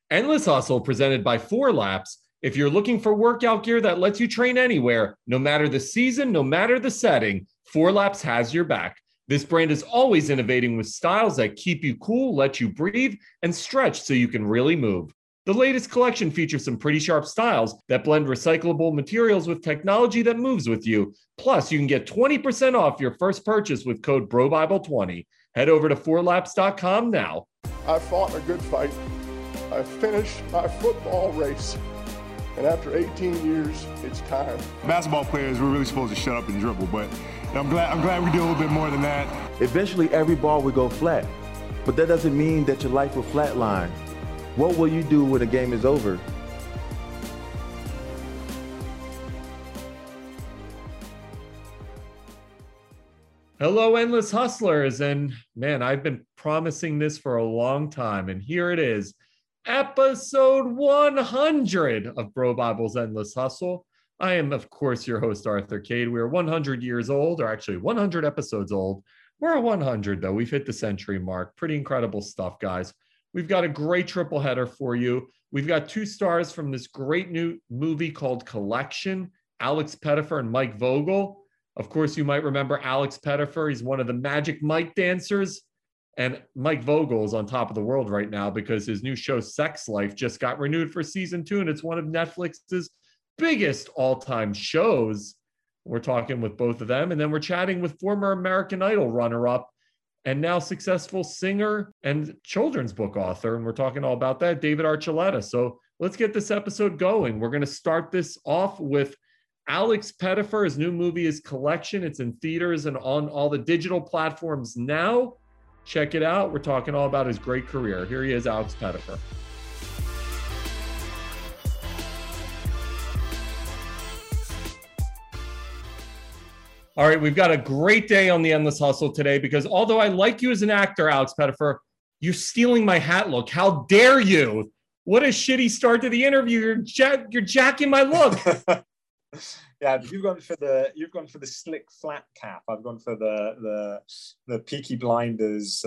Endless Hustle presented by Four Laps. If you're looking for workout gear that lets you train anywhere, no matter the season, no matter the setting, Four Laps has your back. This brand is always innovating with styles that keep you cool, let you breathe, and stretch so you can really move. The latest collection features some pretty sharp styles that blend recyclable materials with technology that moves with you. Plus, you can get 20% off your first purchase with code BROBIBLE20. Head over to fourlaps.com now. I fought a good fight. I finished my football race. And after 18 years, it's time. Basketball players, we're really supposed to shut up and dribble, but I'm glad we do a little bit more than that. Eventually, every ball will go flat, but that doesn't mean that your life will flatline. What will you do when the game is over? Hello, Endless Hustlers. And man, I've been promising this for a long time. And here it is, episode 100 of Bro Bible's Endless Hustle. I am, of course, your host, Arthur Cade. We are 100 years old, or actually 100 episodes old. We're 100, though. We've hit the century mark. Pretty incredible stuff, guys. We've got a great triple header for you. We've got 2 stars from this great new movie called Collection, Alex Pettyfer and Mike Vogel. Of course, you might remember Alex Pettyfer. He's one of the Magic Mike dancers. And Mike Vogel is on top of the world right now because his new show, Sex Life, just got renewed for season 2. And it's one of Netflix's biggest all-time shows. We're talking with both of them. And then we're chatting with former American Idol runner-up and now successful singer and children's book author. And we're talking all about that, David Archuleta. So let's get this episode going. We're going to start this off with Alex Pettyfer. His new movie is Collection. It's in theaters and on all the digital platforms now. Check it out. We're talking all about his great career. Here he is, Alex Pettyfer. All right, we've got a great day on the Endless Hustle today because although I like you as an actor, Alex Pettyfer, you're stealing my hat look. How dare you? What a shitty start to the interview. You're jacking my look. Yeah, you've gone for the slick flat cap. I've gone for the Peaky Blinders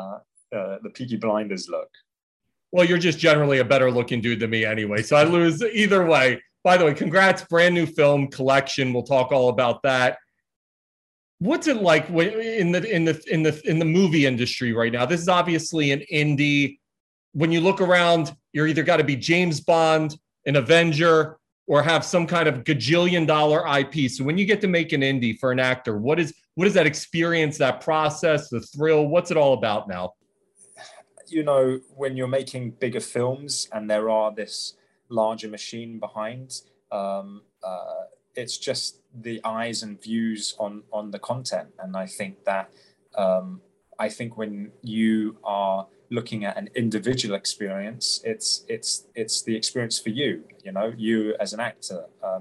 look. Well, you're just generally a better looking dude than me anyway, so I lose either way. By the way, congrats, brand new film, Collection. We'll talk all about that. What's it like in the movie industry right now? This is obviously an indie. When you look around, you're either got to be James Bond, an Avenger, or have some kind of gajillion-dollar IP. So when you get to make an indie for an actor, what is that experience, that process, the thrill? What's it all about now? You know, when you're making bigger films and there are this larger machine behind, it's just the eyes and views on the content. And I think that when you are looking at an individual experience, it's the experience for you, you as an actor.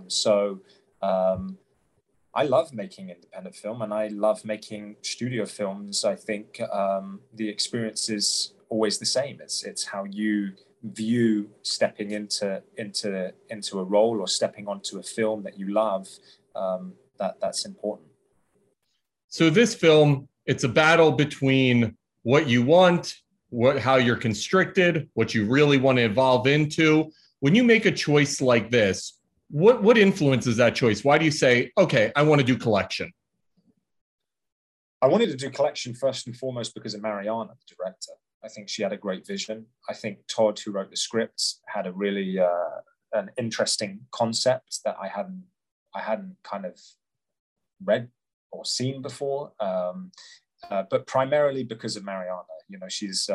I love making independent film and I love making studio films. I think the experience is always the same. It's how you view stepping into a role or stepping onto a film that you love. That's important. So this film, it's a battle between what you want, how you're constricted, what you really want to evolve into. When you make a choice like this, what influences that choice? Why do you say, okay, I want to do Collection? I wanted to do Collection first and foremost because of Mariana, the director. I think she had a great vision. I think Todd, who wrote the scripts, had a really an interesting concept that I hadn't kind of read or seen before. But primarily because of Mariana. She's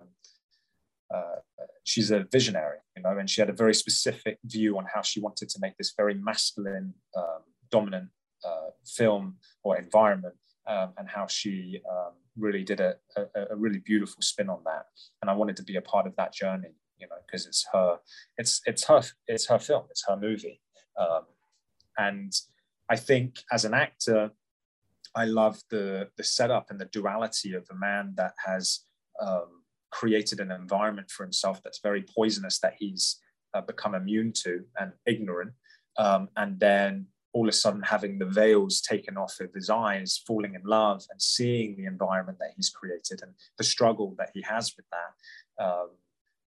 a visionary, and she had a very specific view on how she wanted to make this very masculine, dominant film or environment, and how she really did a really beautiful spin on that. And I wanted to be a part of that journey, because it's her film, it's her movie. And I think as an actor, I love the setup and the duality of a man that has created an environment for himself that's very poisonous, that he's become immune to and ignorant. And then all of a sudden having the veils taken off of his eyes, falling in love and seeing the environment that he's created and the struggle that he has with that.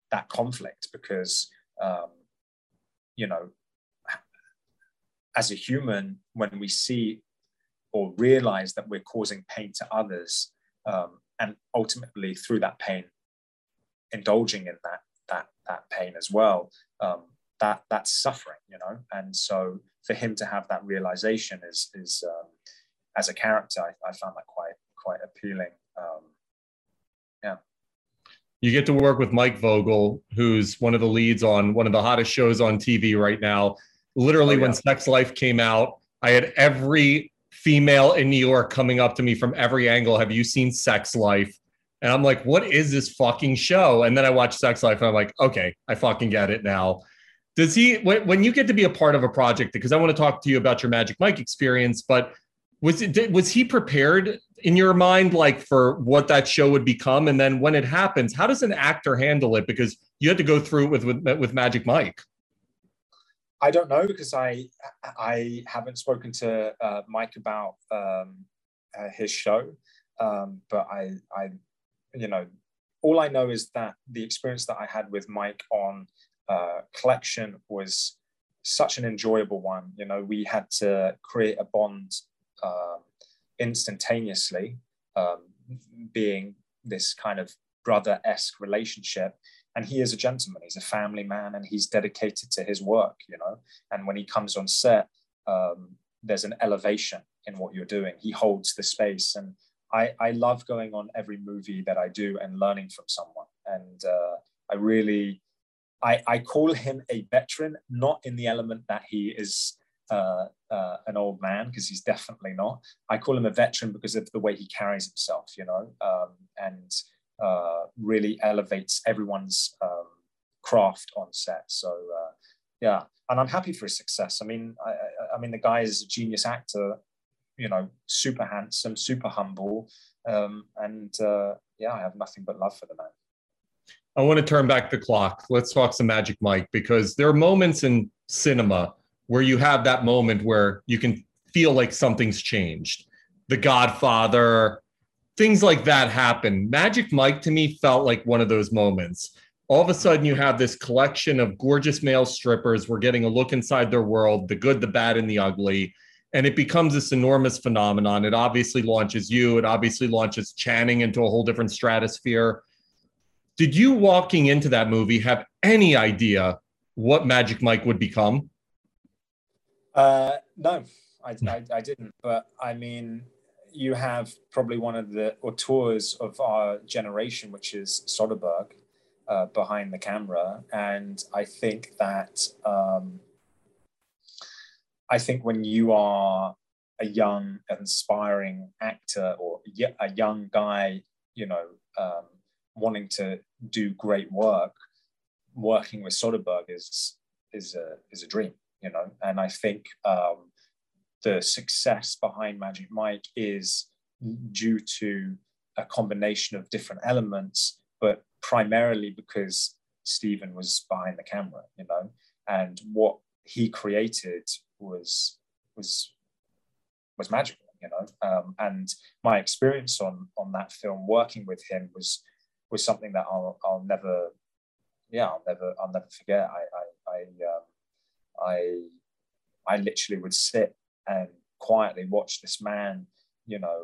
that conflict, because you know, as a human, when we see or realize that we're causing pain to others, and ultimately through that pain, indulging in that pain as well, that's suffering, you know. And so for him to have that realization is as a character, I found that quite appealing. Yeah. You get to work with Mike Vogel, who's one of the leads on one of the hottest shows on TV right now. Literally, when Sex Life came out, I had every female in New York coming up to me from every angle. Have you seen Sex Life? And I'm like, what is this fucking show? And then I watched Sex Life and I'm like, okay, I fucking get it now. Does he, when you get to be a part of a project, because I want to talk to you about your Magic Mike experience, but was he prepared in your mind, like, for what that show would become? And then when it happens, how does an actor handle it? Because you had to go through it with Magic Mike. I don't know, because I haven't spoken to Mike about his show, but I you know, all I know is that the experience that I had with Mike on Collection was such an enjoyable one. You know, we had to create a bond instantaneously, being this kind of brother-esque relationship. And he is a gentleman, he's a family man, and he's dedicated to his work, you know. And when he comes on set, there's an elevation in what you're doing. He holds the space. And I love going on every movie that I do and learning from someone. And I call him a veteran, not in the element that he is an old man, because he's definitely not. I call him a veteran because of the way he carries himself, you know, and really elevates everyone's craft on set. So yeah, and I'm happy for his success. I mean, the guy is a genius actor, you know, super handsome, super humble, and yeah, I have nothing but love for the man. I want to turn back the clock. Let's talk some Magic Mike, because there are moments in cinema where you have that moment where you can feel like something's changed. The Godfather, things like that happen. Magic Mike, to me, felt like one of those moments. All of a sudden, you have this collection of gorgeous male strippers. We're getting a look inside their world, the good, the bad, and the ugly. And it becomes this enormous phenomenon. It obviously launches you. It obviously launches Channing into a whole different stratosphere. Did you, walking into that movie, have any idea what Magic Mike would become? No, I didn't. But I mean, you have probably one of the auteurs of our generation, which is Soderbergh, behind the camera. And I think that when you are a young, aspiring actor, or a young guy, you know, wanting to do great work, working with Soderbergh is a dream, you know. And I think the success behind Magic Mike is due to a combination of different elements, but primarily because Steven was behind the camera, you know, and what he created was magical, you know. And my experience on that film, working with him, was something that I'll never forget. I literally would sit and quietly watch this man, you know,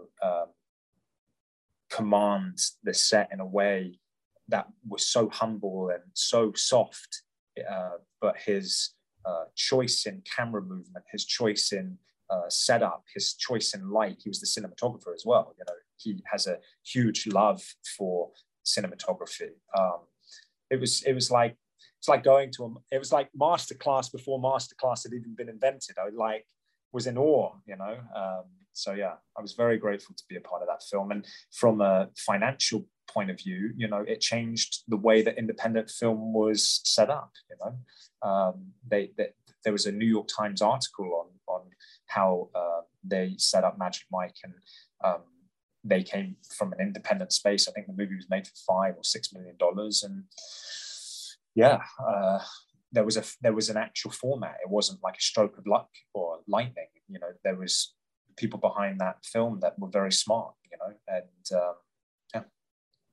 command the set in a way that was so humble and so soft, but his choice in camera movement, his choice in setup, his choice in light. He was the cinematographer as well. You know, he has a huge love for cinematography. It was like going to it was like masterclass before masterclass had even been invented. I was in awe, you know. So yeah, I was very grateful to be a part of that film. And from a financial point of view, you know, it changed the way that independent film was set up. You know, there was a New York Times article on how they set up Magic Mike, and they came from an independent space. I think the movie was made for $5 or $6 million, and yeah, there was an actual format. It wasn't like a stroke of luck or lightning. You know, there was people behind that film that were very smart. You know, and yeah.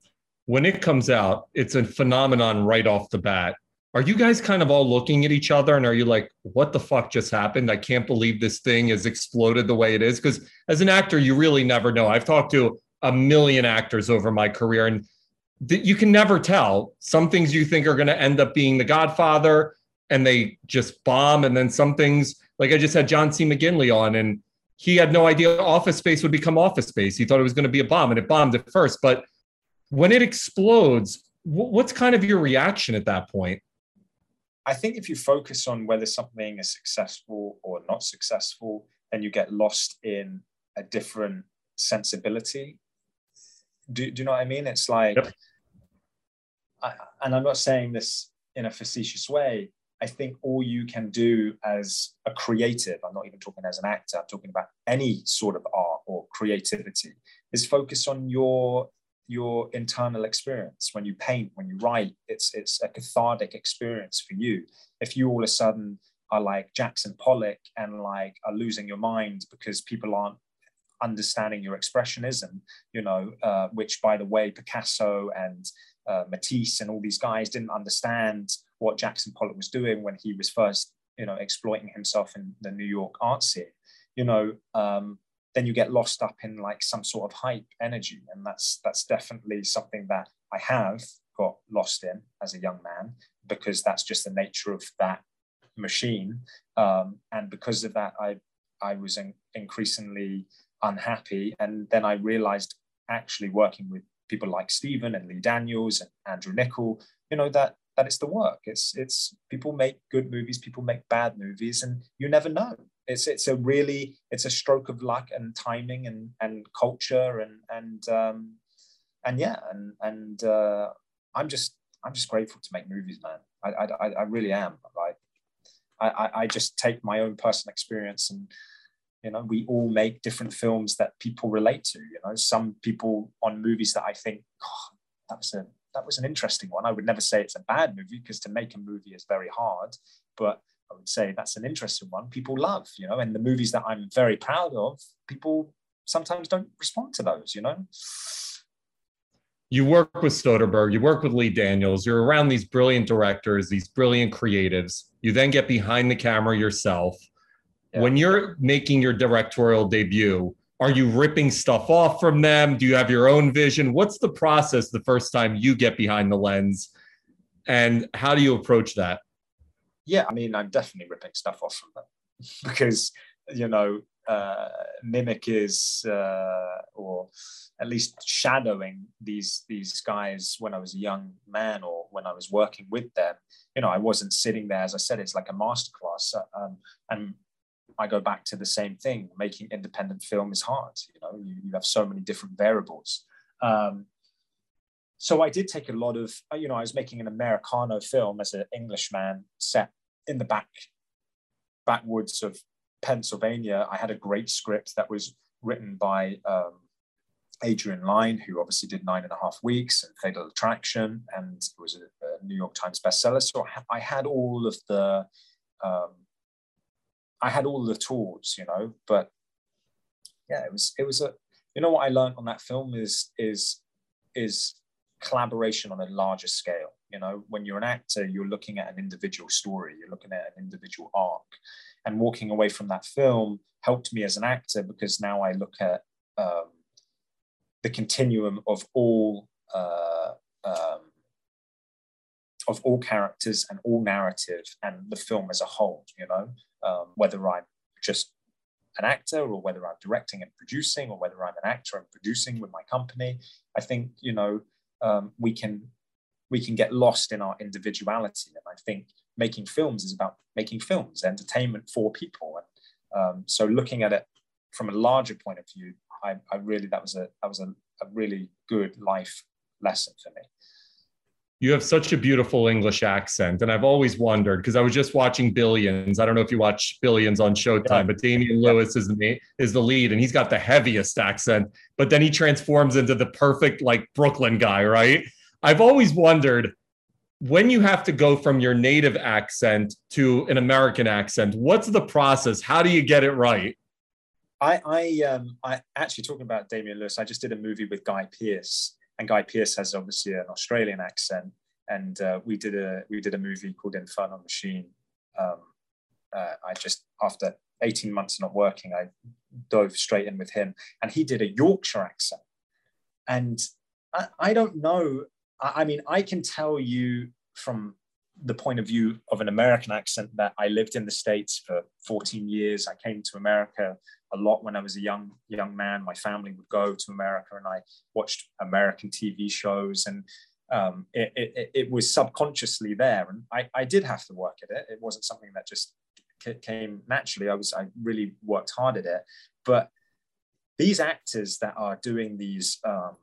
when it comes out, it's a phenomenon right off the bat. Are you guys kind of all looking at each other and are you like, what the fuck just happened? I can't believe this thing has exploded the way it is. Because as an actor, you really never know. I've talked to a million actors over my career and you can never tell. Some things you think are going to end up being The Godfather and they just bomb. And then some things, like I just had John C. McGinley on and he had no idea Office Space would become Office Space. He thought it was going to be a bomb and it bombed at first. But when it explodes, what's kind of your reaction at that point? I think if you focus on whether something is successful or not successful, then you get lost in a different sensibility. Do you know what I mean? It's like, yep. And I'm not saying this in a facetious way, I think all you can do as a creative, I'm not even talking as an actor, I'm talking about any sort of art or creativity, is focus on your internal experience. When you paint, when you write, it's a cathartic experience for you. If you all of a sudden are like Jackson Pollock and like are losing your mind because people aren't understanding your expressionism, which by the way, Picasso and Matisse and all these guys didn't understand what Jackson Pollock was doing when he was first, exploiting himself in the New York art scene, then you get lost up in like some sort of hype energy. And that's definitely something that I have got lost in as a young man, because that's just the nature of that machine. And because of that, I was increasingly unhappy. And then I realized, actually working with people like Stephen and Lee Daniels and Andrew Niccol, that it's the work. It's people make good movies, people make bad movies, and you never know. It's a stroke of luck and timing and culture and I'm just grateful to make movies, man. I really am. Like I just take my own personal experience and we all make different films that people relate to. Some people on movies that I think, oh, that was an interesting one. I would never say it's a bad movie because to make a movie is very hard, but I would say that's an interesting one people love, and the movies that I'm very proud of, people sometimes don't respond to those, You work with Soderbergh, you work with Lee Daniels, you're around these brilliant directors, these brilliant creatives. You then get behind the camera yourself. Yeah. When you're making your directorial debut, are you ripping stuff off from them? Do you have your own vision? What's the process the first time you get behind the lens? And how do you approach that? Yeah, I mean, I'm definitely ripping stuff off from them because, Mimic is, or at least shadowing these guys when I was a young man or when I was working with them. I wasn't sitting there, as I said, it's like a masterclass. And I go back to the same thing. Making independent film is hard. You have so many different variables. So I did take a lot of, I was making an Americano film as an Englishman set in the backwoods of Pennsylvania. I had a great script that was written by Adrian Lyne, who obviously did 9.5 Weeks and Fatal Attraction, and it was a New York Times bestseller. So I had all of the, tools, but yeah, it was a, what I learned on that film is collaboration on a larger scale. When you're an actor, you're looking at an individual story, you're looking at an individual arc, and walking away from that film helped me as an actor because now I look at the continuum of all characters and all narrative and the film as a whole, whether I'm just an actor or whether I'm directing and producing or whether I'm an actor and producing with my company. I think, we can get lost in our individuality. And I think making films is about making films, entertainment for people. And so looking at it from a larger point of view, I really, that was a really good life lesson for me. You have such a beautiful English accent. And I've always wondered, because I was just watching Billions. I don't know if you watch Billions on Showtime, but Damian Lewis is the lead, and he's got the heaviest accent, but then he transforms into the perfect like Brooklyn guy, right? I've always wondered, when you have to go from your native accent to an American accent, what's the process? How do you get it right? I actually, talking about Damian Lewis, I just did a movie with Guy Pearce, and Guy Pearce has obviously an Australian accent. And we did a movie called Infernal Machine. I just, after 18 months not working, I dove straight in with him, and he did a Yorkshire accent. And I don't know. I mean, I can tell you from the point of view of an American accent that I lived in the States for 14 years. I came to America a lot when I was a young man. My family would go to America, and I watched American TV shows, and it was subconsciously there. And I did have to work at it. It wasn't something that just came naturally. I really worked hard at it. But these actors that are doing these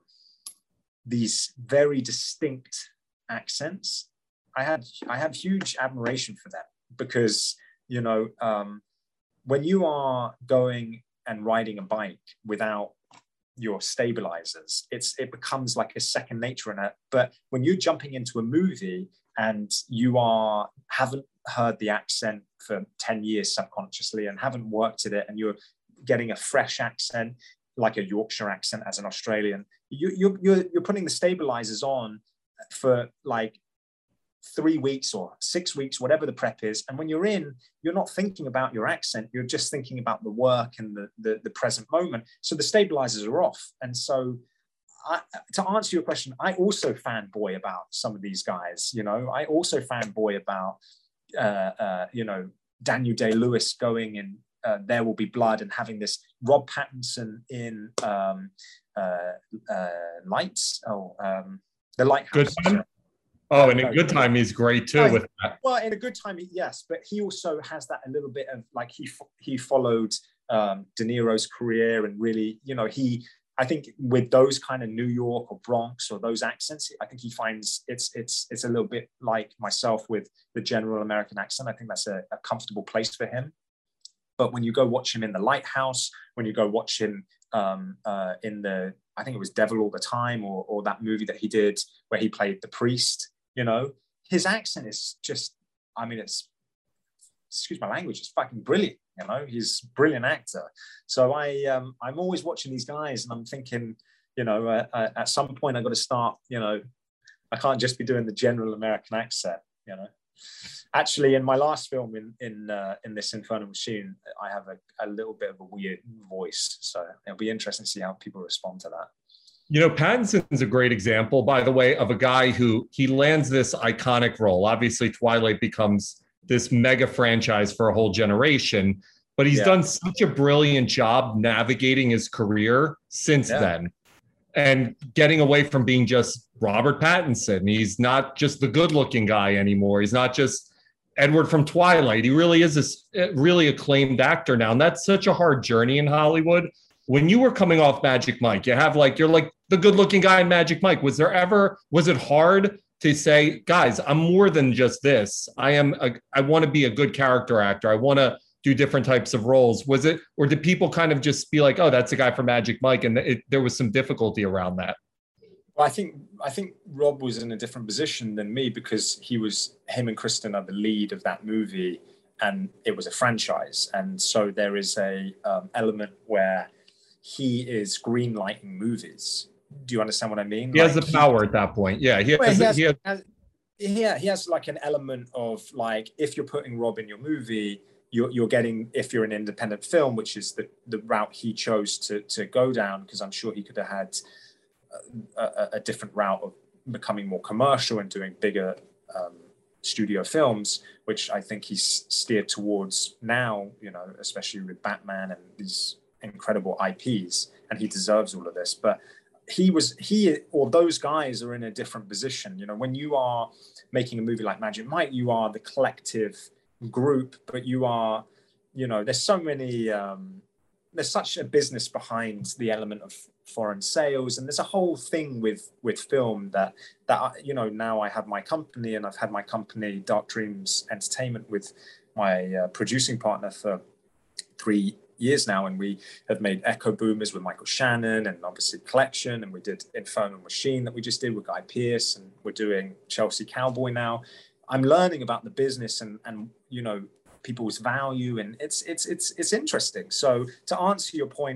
very distinct accents, I have huge admiration for them, because, you know, when you are going and riding a bike without your stabilizers, it becomes like a second nature in it. But when you're jumping into a movie and you haven't heard the accent for 10 years subconsciously and haven't worked at it, and you're getting a fresh accent, like a Yorkshire accent as an Australian, you're putting the stabilizers on for like 3 weeks or 6 weeks, whatever the prep is. And when you're in, you're not thinking about your accent. You're just thinking about the work and the present moment. So the stabilizers are off. And so to answer your question, I also fanboy about some of these guys. You know, I also fanboy about, you know, Daniel Day-Lewis going in There Will Be Blood and having this Rob Pattinson in Lights. The Lighthouse. Good Time? Oh, and in Good Time, he's great too with that. Well, in A Good Time, yes, but he also has that a little bit of, like, he followed De Niro's career, and really, you know, I think with those kind of New York or Bronx or those accents, I think he finds it's a little bit like myself with the general American accent. I think that's a comfortable place for him. But when you go watch him in The Lighthouse, when you go watch him in I think it was Devil All the Time, or that movie that he did where he played the priest, you know, his accent is just, I mean, excuse my language, it's fucking brilliant. You know, he's a brilliant actor. So I'm always watching these guys, and I'm thinking, you know, at some point I got to start, you know, I can't just be doing the general American accent, you know. Actually, in my last film, in this Infernal Machine, I have a little bit of a weird voice. So it'll be interesting to see how people respond to that. You know, Pattinson's a great example, by the way, of a guy who he lands this iconic role. Obviously, Twilight becomes this mega franchise for a whole generation, but he's done such a brilliant job navigating his career since then, and getting away from being just Robert Pattinson. He's not just the good-looking guy anymore. He's not just Edward from Twilight. He really is this really acclaimed actor now, and that's such a hard journey in Hollywood. When you were coming off Magic Mike, you're like the good-looking guy in Magic Mike. Was it hard to say, guys, I'm more than just this. I want to be a good character actor. I want to do different types of roles. Was it, or did people kind of just be like, oh, that's a guy from Magic Mike, and there was some difficulty around that? Well, I think Rob was in a different position than me, because him and Kristen are the lead of that movie, and it was a franchise. And so there is a element where he is greenlighting movies. Do you understand what I mean? He has the power at that point. Yeah, he has like an element of, like, if you're putting Rob in your movie, you're getting, if you're an independent film, which is the route he chose to go down, because I'm sure he could have had a different route of becoming more commercial and doing bigger studio films, which I think he's steered towards now, you know, especially with Batman and these incredible IPs, and he deserves all of this. But he or those guys are in a different position. You know, when you are making a movie like Magic Mike, you are the collective group, but you are, you know, there's so many, there's such a business behind the element of foreign sales, and there's a whole thing with film that you know, now I have my company, and I've had my company Dark Dreams Entertainment with my producing partner for 3 years now, and we have made Echo Boomers with Michael Shannon, and obviously Collection, and we did Infernal Machine that we just did with Guy Pearce, and we're doing Chelsea Cowboy now. I'm learning about the business and you know, people's value, and it's interesting. So to answer your point,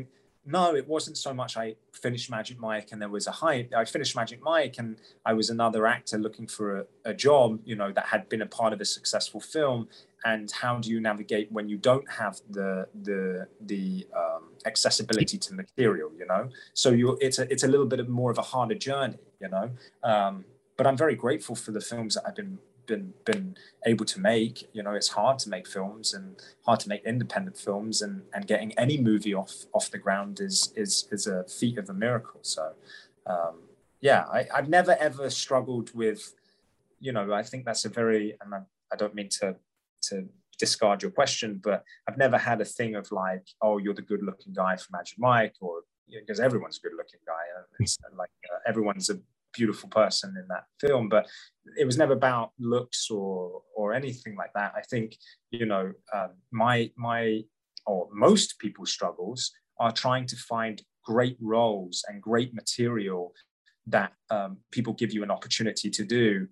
no, it wasn't so much I finished Magic Mike and there was a hype. I finished Magic Mike and I was another actor looking for a job, you know, that had been a part of a successful film. And how do you navigate when you don't have the accessibility to material, you know? So it's a little bit of more of a harder journey, you know? But I'm very grateful for the films that I've been able to make. You know, it's hard to make films and hard to make independent films, and getting any movie off the ground is a feat of a miracle. So yeah, I've never ever struggled with, you know, I think that's a very, and I don't mean to discard your question, but I've never had a thing of like, oh, you're the good looking guy from Magic Mike, or because everyone's a good looking guy. It's like everyone's a beautiful person in that film, but it was never about looks or anything like that. I think, you know, my or most people's struggles are trying to find great roles and great material that people give you an opportunity to do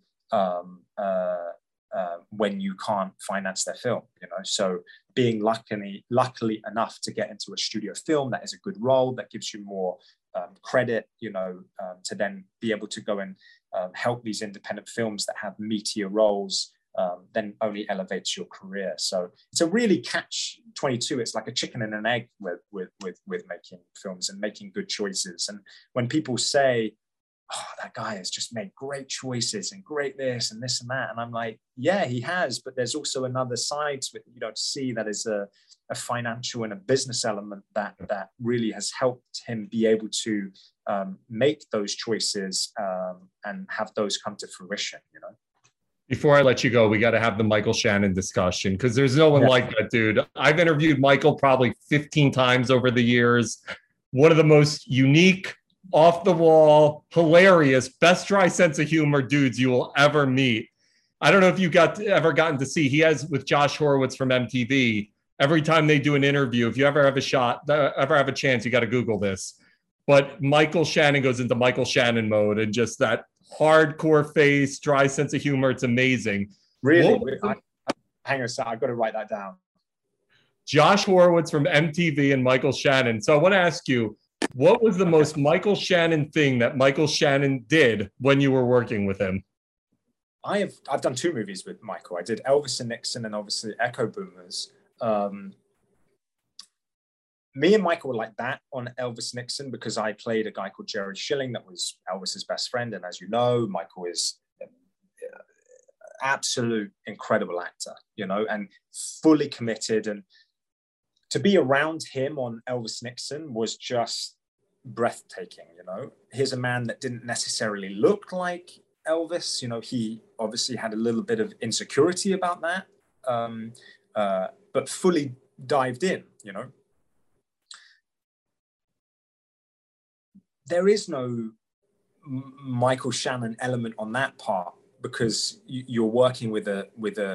when you can't finance their film, you know. So being luckily enough to get into a studio film that is a good role, that gives you more credit, you know, to then be able to go and help these independent films that have meatier roles, then only elevates your career. So it's a really catch-22. It's like a chicken and an egg with making films and making good choices. And when people say, oh, that guy has just made great choices and great this and this and that, and I'm like, yeah, he has, but there's also another side to it that you don't see, that is a financial and a business element that really has helped him be able to make those choices and have those come to fruition, you know. Before I let you go, we got to have the Michael Shannon discussion, because there's no one like that dude. I've interviewed Michael probably 15 times over the years. One of the most unique, off the wall, hilarious, best dry sense of humor dudes you will ever meet. I don't know if you ever gotten to see, he has with Josh Horowitz from MTV. Every time they do an interview, if you ever have a chance, you got to Google this. But Michael Shannon goes into Michael Shannon mode, and just that hardcore face, dry sense of humor. It's amazing. Really? Hang on a sec, I've got to write that down. Josh Horowitz from MTV and Michael Shannon. So I want to ask you, what was the most Michael Shannon thing that Michael Shannon did when you were working with him? I've done 2 movies with Michael. I did Elvis and Nixon, and obviously Echo Boomers. Me and Michael were like that on Elvis Nixon, because I played a guy called Jerry Schilling that was Elvis's best friend. And as you know, Michael is an absolute incredible actor, you know, and fully committed. And to be around him on Elvis Nixon was just breathtaking, you know. Here's a man that didn't necessarily look like Elvis, you know. He obviously had a little bit of insecurity about that, but fully dived in, you know. There is no Michael Shannon element on that part, because you're working with a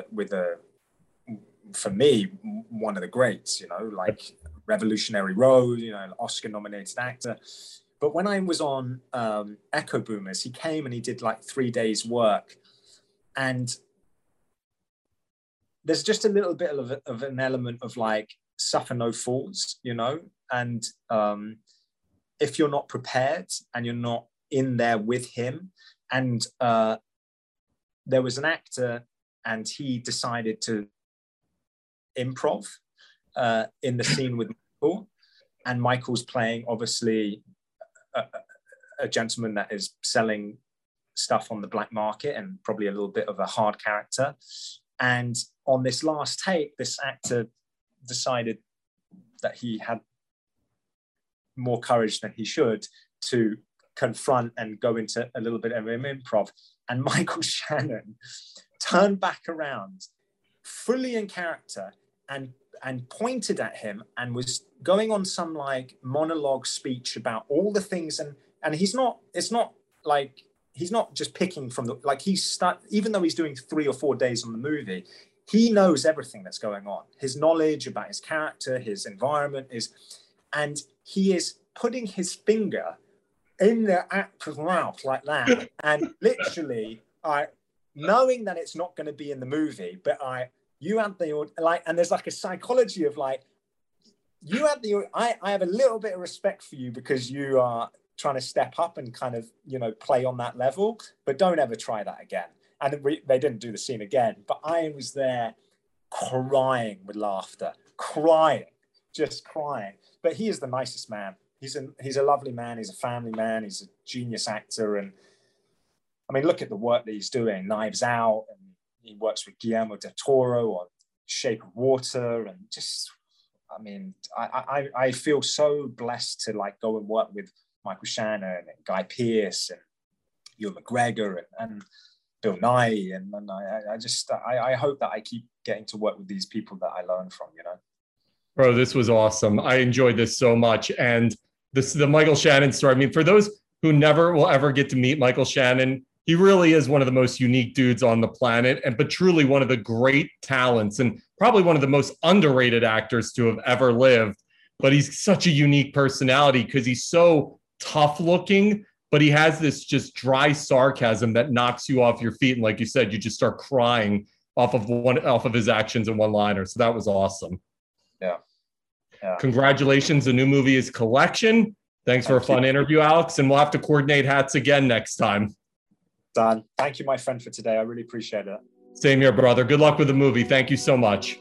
for me, one of the greats, you know, like Revolutionary Road, you know, an Oscar-nominated actor. But when I was on Echo Boomers, he came and he did like 3 days work. And there's just a little bit of an element of like suffer no fools, you know? And if you're not prepared and you're not in there with him, and there was an actor and he decided to improv in the scene with Michael, and Michael's playing obviously a gentleman that is selling stuff on the black market and probably a little bit of a hard character. And on this last take, this actor decided that he had more courage than he should to confront and go into a little bit of an improv. And Michael Shannon turned back around, fully in character, and pointed at him and was going on some like monologue speech about all the things. And it's not like, he's not just picking from the, like even though he's doing 3 or 4 days on the movie, he knows everything that's going on. His knowledge about his character, his environment and he is putting his finger in the actor's mouth like that. And literally, knowing that it's not going to be in the movie, but you have the, like, and there's like a psychology of like, you had I have a little bit of respect for you because you are trying to step up and kind of, play on that level, but don't ever try that again. And they didn't do the scene again, but I was there crying with laughter, just crying. But he is the nicest man. He's a lovely man. He's a family man. He's a genius actor. And I mean, look at the work that he's doing, Knives Out, and he works with Guillermo del Toro on Shape of Water, and just, I mean, I feel so blessed to like go and work with Michael Shannon and Guy Pearce and Ewan McGregor and Bill Nye, and I hope that I keep getting to work with these people that I learn from, Bro, this was awesome. I enjoyed this so much. And the Michael Shannon story, I mean, for those who never will ever get to meet Michael Shannon, he really is one of the most unique dudes on the planet, but truly one of the great talents and probably one of the most underrated actors to have ever lived. But he's such a unique personality because he's so tough looking, but he has this just dry sarcasm that knocks you off your feet. And like you said, you just start crying off of his actions and one-liners. So that was awesome. Yeah. Congratulations. The new movie is Collection. Thanks for a fun interview, Alex. And we'll have to coordinate hats again next time. Dan, thank you, my friend, for today. I really appreciate it. Same here, brother. Good luck with the movie. Thank you so much.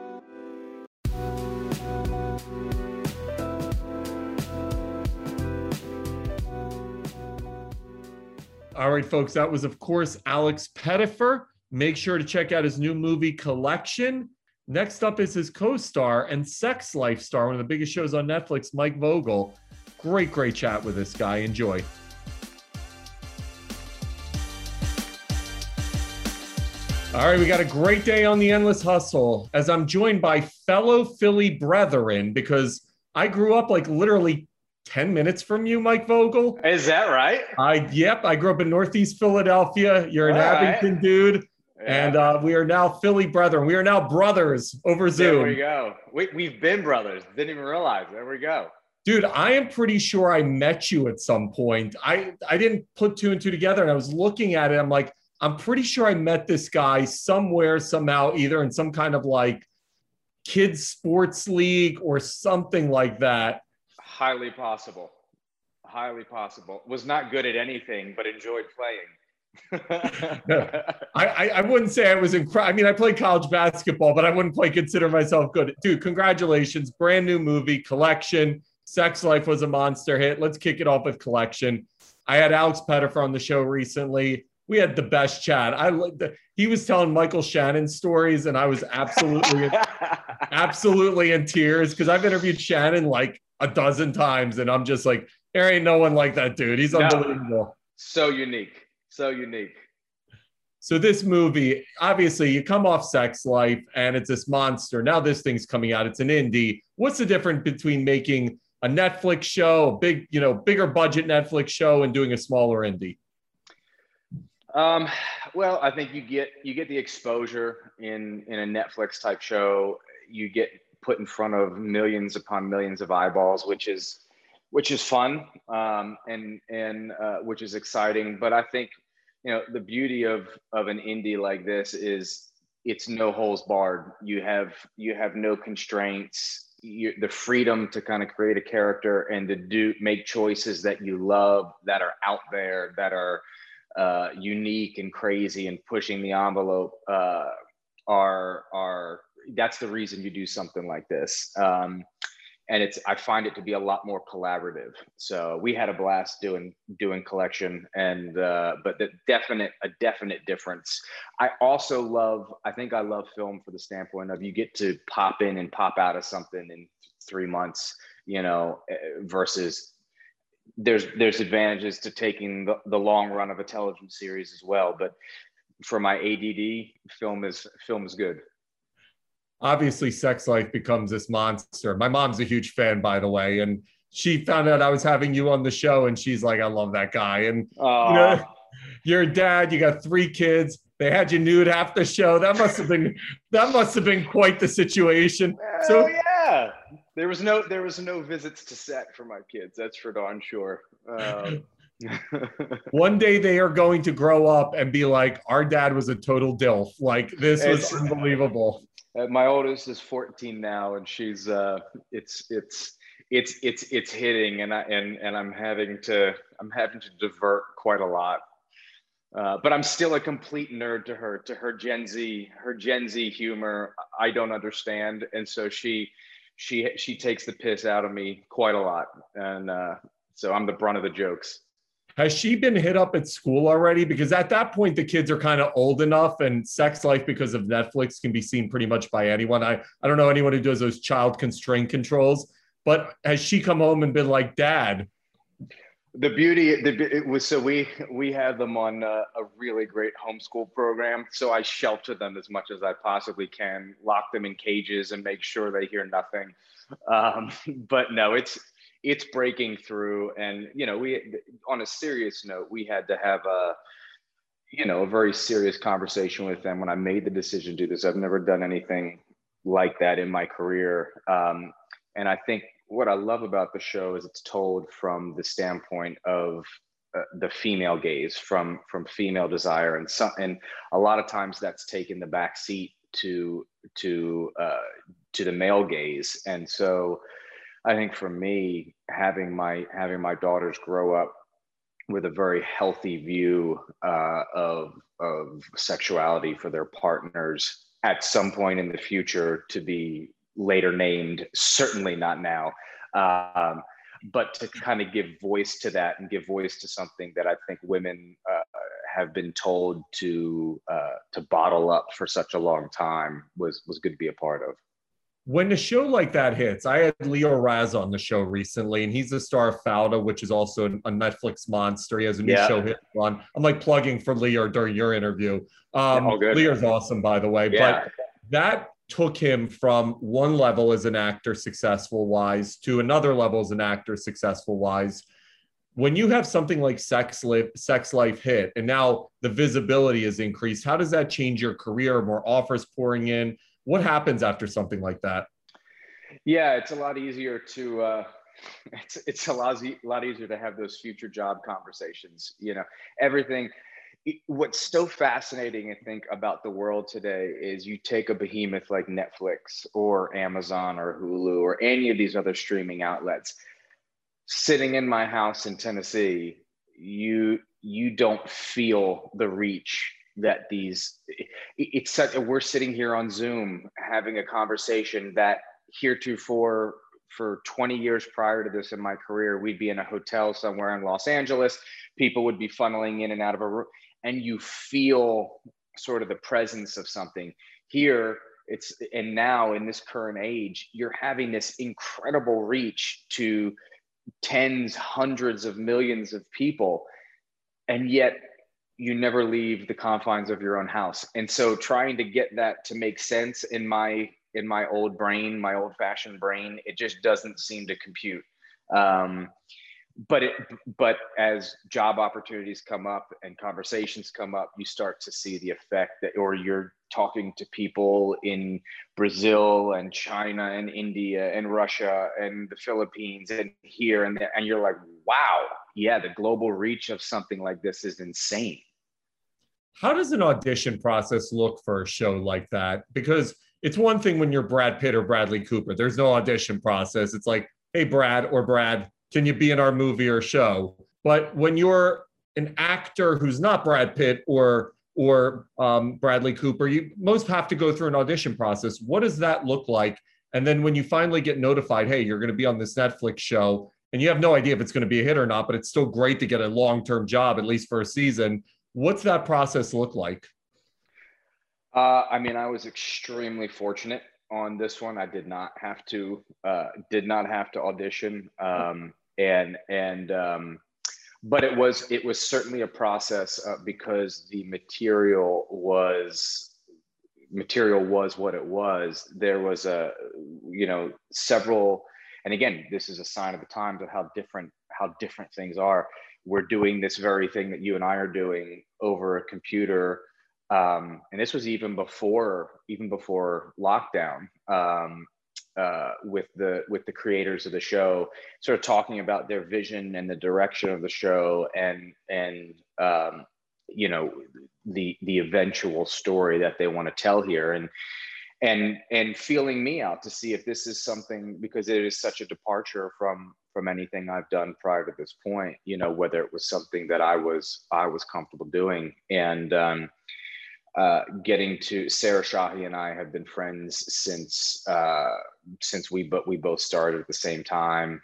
All right, folks, that was, of course, Alex Pettyfer. Make sure to check out his new movie, Collection. Next up is his co-star and Sex Life star, one of the biggest shows on Netflix, Mike Vogel. Great chat with this guy. Enjoy. All right, we got a great day on the Endless Hustle as I'm joined by fellow Philly brethren, because I grew up like literally 10 minutes from you, Mike Vogel. Is that right? Yep, I grew up in Northeast Philadelphia. You're an Abington dude. Yeah. And we are now Philly brethren. We are now brothers over Zoom. There we go. We've been brothers. Didn't even realize. There we go. Dude, I am pretty sure I met you at some point. I didn't put two and two together, and I was looking at it. I'm like, I'm pretty sure I met this guy somewhere, somehow, either in some kind of like kids sports league or something like that. Highly possible. Was not good at anything, but enjoyed playing. No, I wouldn't say I was incredible. I mean, I played college basketball, but I wouldn't consider myself good. Dude, congratulations. Brand new movie, Collection. Sex Life was a monster hit. Let's kick it off with Collection. I had Alex Pettyfer on the show recently. We had the best chat. He was telling Michael Shannon stories, and I was absolutely in tears because I've interviewed Shannon like a dozen times, and I'm just like, there ain't no one like that dude. He's unbelievable. So unique. So this movie, obviously, you come off Sex Life, and it's this monster. Now this thing's coming out. It's an indie. What's the difference between making a Netflix show, a big, bigger budget Netflix show, and doing a smaller indie? Well, I think you get the exposure in a Netflix type show. You get put in front of millions upon millions of eyeballs, which is fun, and which is exciting. But I think, the beauty of an indie like this is it's no holes barred. You have no constraints. The freedom to kind of create a character and to make choices that you love, that are out there, that are unique and crazy and pushing the envelope, that's the reason you do something like this. And I find it to be a lot more collaborative. So we had a blast doing Collection, and but a definite difference. I think I love film for the standpoint of you get to pop in and pop out of something in 3 months, versus there's advantages to taking the long run of a television series as well. But for my ADD, film is good. Obviously, Sex Life becomes this monster. My mom's a huge fan, by the way, and she found out I was having you on the show, and she's like, I love that guy. And you're a dad, you got 3 kids. They had you nude half the show. That must have been quite the situation. So yeah, there was no visits to set for my kids. That's for darn sure. One day they are going to grow up and be like, our dad was a total dilf. Like, this was unbelievable. My oldest is 14 now, and she's it's hitting, and I'm having to divert quite a lot. But I'm still a complete nerd to her Gen Z humor. I don't understand, and so she takes the piss out of me quite a lot, and so I'm the brunt of the jokes. Has she been hit up at school already? Because at that point, the kids are kind of old enough, and sex life, because of Netflix, can be seen pretty much by anyone. I don't know anyone who does those child constraint controls, but has she come home and been like, Dad? The beauty, it was, so we had them on a really great homeschool program. So I shelter them as much as I possibly can, lock them in cages, and make sure they hear nothing. But no, it's breaking through. And, you know, on a serious note, we had to have a very serious conversation with them when I made the decision to do this. I've never done anything like that in my career. And I think what I love about the show is it's told from the standpoint of the female gaze, from female desire, and a lot of times that's taken the back seat to the male gaze. And so I think for me, having my daughters grow up with a very healthy view of sexuality for their partners at some point in the future, to be later named, certainly not now, but to kind of give voice to that, and give voice to something that I think women have been told to bottle up for such a long time, was good to be a part of. When a show like that hits, I had Leo Raz on the show recently, and he's the star of Fauda, which is also a Netflix monster. He has a new show hit on. I'm like plugging for Leo during your interview. Leo's awesome, by the way. Yeah. But that took him from one level as an actor successful wise to another level as an actor successful wise. When you have something like Sex Life hit, and now the visibility is increased, how does that change your career? More offers pouring in? What happens after something like that? Yeah, it's a lot easier to it's a lot easier to have those future job conversations. You know, everything. What's so fascinating, I think, about the world today is you take a behemoth like Netflix or Amazon or Hulu or any of these other streaming outlets. Sitting in my house in Tennessee, you don't feel the reach that we're sitting here on Zoom having a conversation that heretofore, for 20 years prior to this in my career, we'd be in a hotel somewhere in Los Angeles. People would be funneling in and out of a room, and you feel sort of the presence of something. Here, and now in this current age, you're having this incredible reach to tens, hundreds of millions of people, and yet you never leave the confines of your own house. And so trying to get that to make sense in my old brain, my old fashioned brain, it just doesn't seem to compute. But as job opportunities come up and conversations come up, you start to see the effect that, or you're talking to people in Brazil and China and India and Russia and the Philippines and here and there, and you're like, wow, yeah, the global reach of something like this is insane. How does an audition process look for a show like that? Because it's one thing when you're Brad Pitt or Bradley Cooper, there's no audition process. It's like, hey, Brad, can you be in our movie or show? But when you're an actor who's not Brad Pitt or Bradley Cooper, you most have to go through an audition process. What does that look like? And then when you finally get notified, hey, you're going to be on this Netflix show, and you have no idea if it's going to be a hit or not, but it's still great to get a long-term job, at least for a season. What's that process look like? I mean, I was extremely fortunate on this one. I did not have to audition. But it was certainly a process because the material was what it was. There was several, and again, this is a sign of the times of how different things are. We're doing this very thing that you and I are doing over a computer. And this was even before lockdown, with the creators of the show, sort of talking about their vision and the direction of the show, and the eventual story that they want to tell here. and feeling me out to see if this is something, because it is such a departure from anything I've done prior to this point, you know, whether it was something that I was comfortable doing. And getting to Sarah Shahi and I have been friends since we both started at the same time,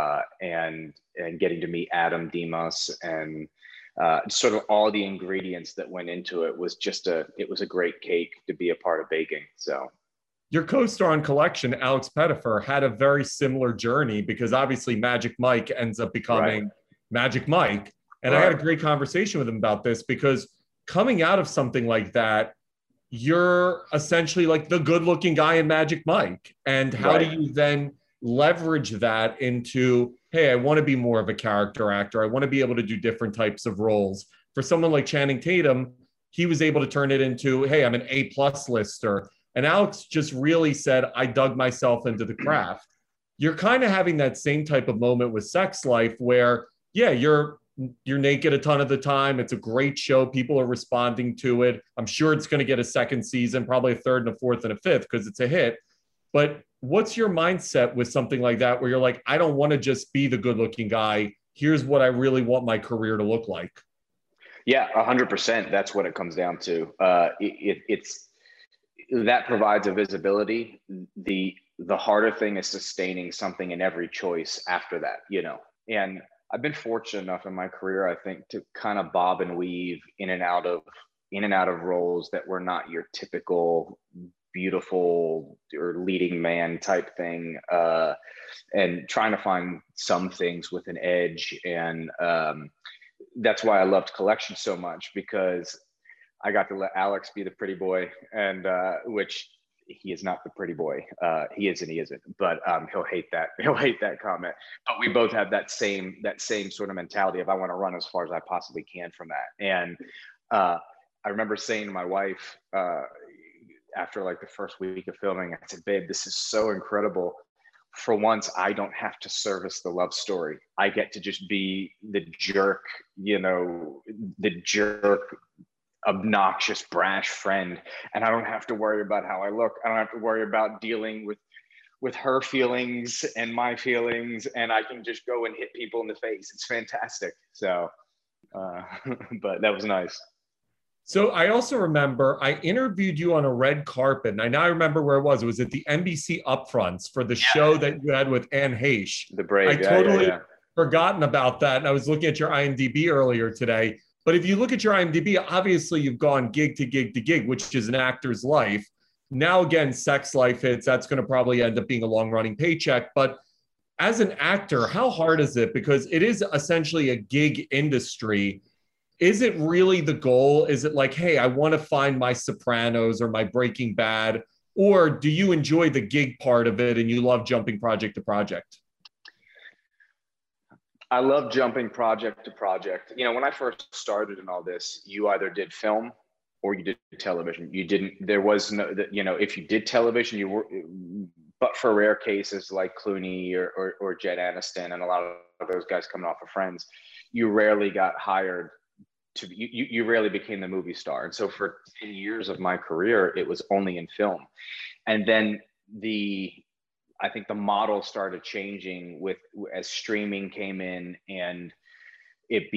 and getting to meet Adam Demos and sort of all the ingredients that went into it was it was a great cake to be a part of baking. So your co-star on Collection, Alex Pettifer, had a very similar journey, because obviously Magic Mike ends up becoming Magic Mike. And I had a great conversation with him about this, because coming out of something like that, you're essentially like the good-looking guy in Magic Mike. And how do you then leverage that into, hey, I want to be more of a character actor. I want to be able to do different types of roles. For someone like Channing Tatum, he was able to turn it into, hey, I'm an A+ lister. And Alex just really said, I dug myself into the craft. You're kind of having that same type of moment with Sex Life, where, yeah, you're naked a ton of the time. It's a great show. People are responding to it. I'm sure it's going to get a second season, probably a third and a fourth and a fifth, because it's a hit. But what's your mindset with something like that, where you're like, I don't want to just be the good looking guy. Here's what I really want my career to look like. Yeah, 100%. That's what it comes down to. It's that provides a visibility. The harder thing is sustaining something in every choice after that, you know. And I've been fortunate enough in my career, I think, to kind of bob and weave in and out of roles that were not your typical beautiful or leading man type thing, and trying to find some things with an edge. And that's why I loved Collection so much, because I got to let Alex be the pretty boy, and which he is not the pretty boy. He is and he isn't, but he'll hate that. He'll hate that comment. But we both have that same sort of mentality of, I want to run as far as I possibly can from that. And I remember saying to my wife after like the first week of filming, I said, babe, this is so incredible. For once, I don't have to service the love story. I get to just be the jerk, you know, obnoxious, brash friend, and I don't have to worry about how I look. I don't have to worry about dealing with her feelings and my feelings, and I can just go and hit people in the face. It's fantastic. So but that was nice. So I also remember I interviewed you on a red carpet, and I now remember where it was. It was at the NBC Upfronts for the show that you had with Anne Heche. The Brave. I totally forgotten about that, and I was looking at your IMDb earlier today. But if you look at your IMDb, obviously you've gone gig to gig to gig, which is an actor's life. Now, again, Sex Life hits. That's going to probably end up being a long-running paycheck. But as an actor, how hard is it? Because it is essentially a gig industry. Is it really the goal? Is it like, hey, I want to find my Sopranos or my Breaking Bad? Or do you enjoy the gig part of it and you love jumping project to project? I love jumping project to project. You know, when I first started in all this, you either did film or you did television. There was no, you know, if you did television, you were, but for rare cases like Clooney or Jed Aniston and a lot of those guys coming off of Friends, you rarely got hired you rarely became the movie star. And so for 10 years of my career, it was only in film. And then I think the model started changing as streaming came in, and it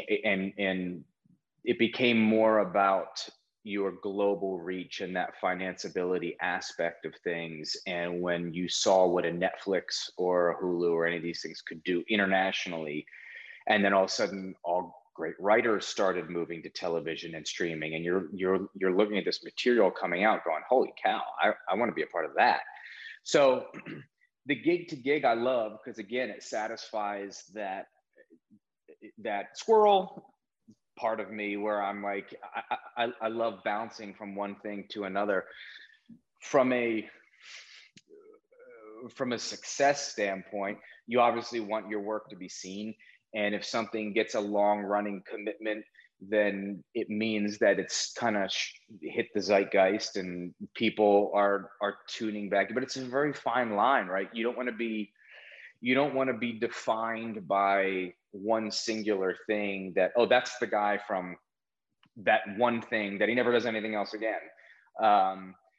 became more about your global reach and that financeability aspect of things. And when you saw what a Netflix or a Hulu or any of these things could do internationally, and then all of a sudden all great writers started moving to television and streaming, and you're looking at this material coming out going, holy cow, I want to be a part of that. So the gig to gig I love, because again, it satisfies that squirrel part of me where I'm like, I love bouncing from one thing to another. From a success standpoint, you obviously want your work to be seen. And if something gets a long running commitment, then it means that it's kind of hit the zeitgeist and people are tuning back. But it's a very fine line, right? You don't want to be defined by one singular thing that, oh, that's the guy from that one thing that he never does anything else again.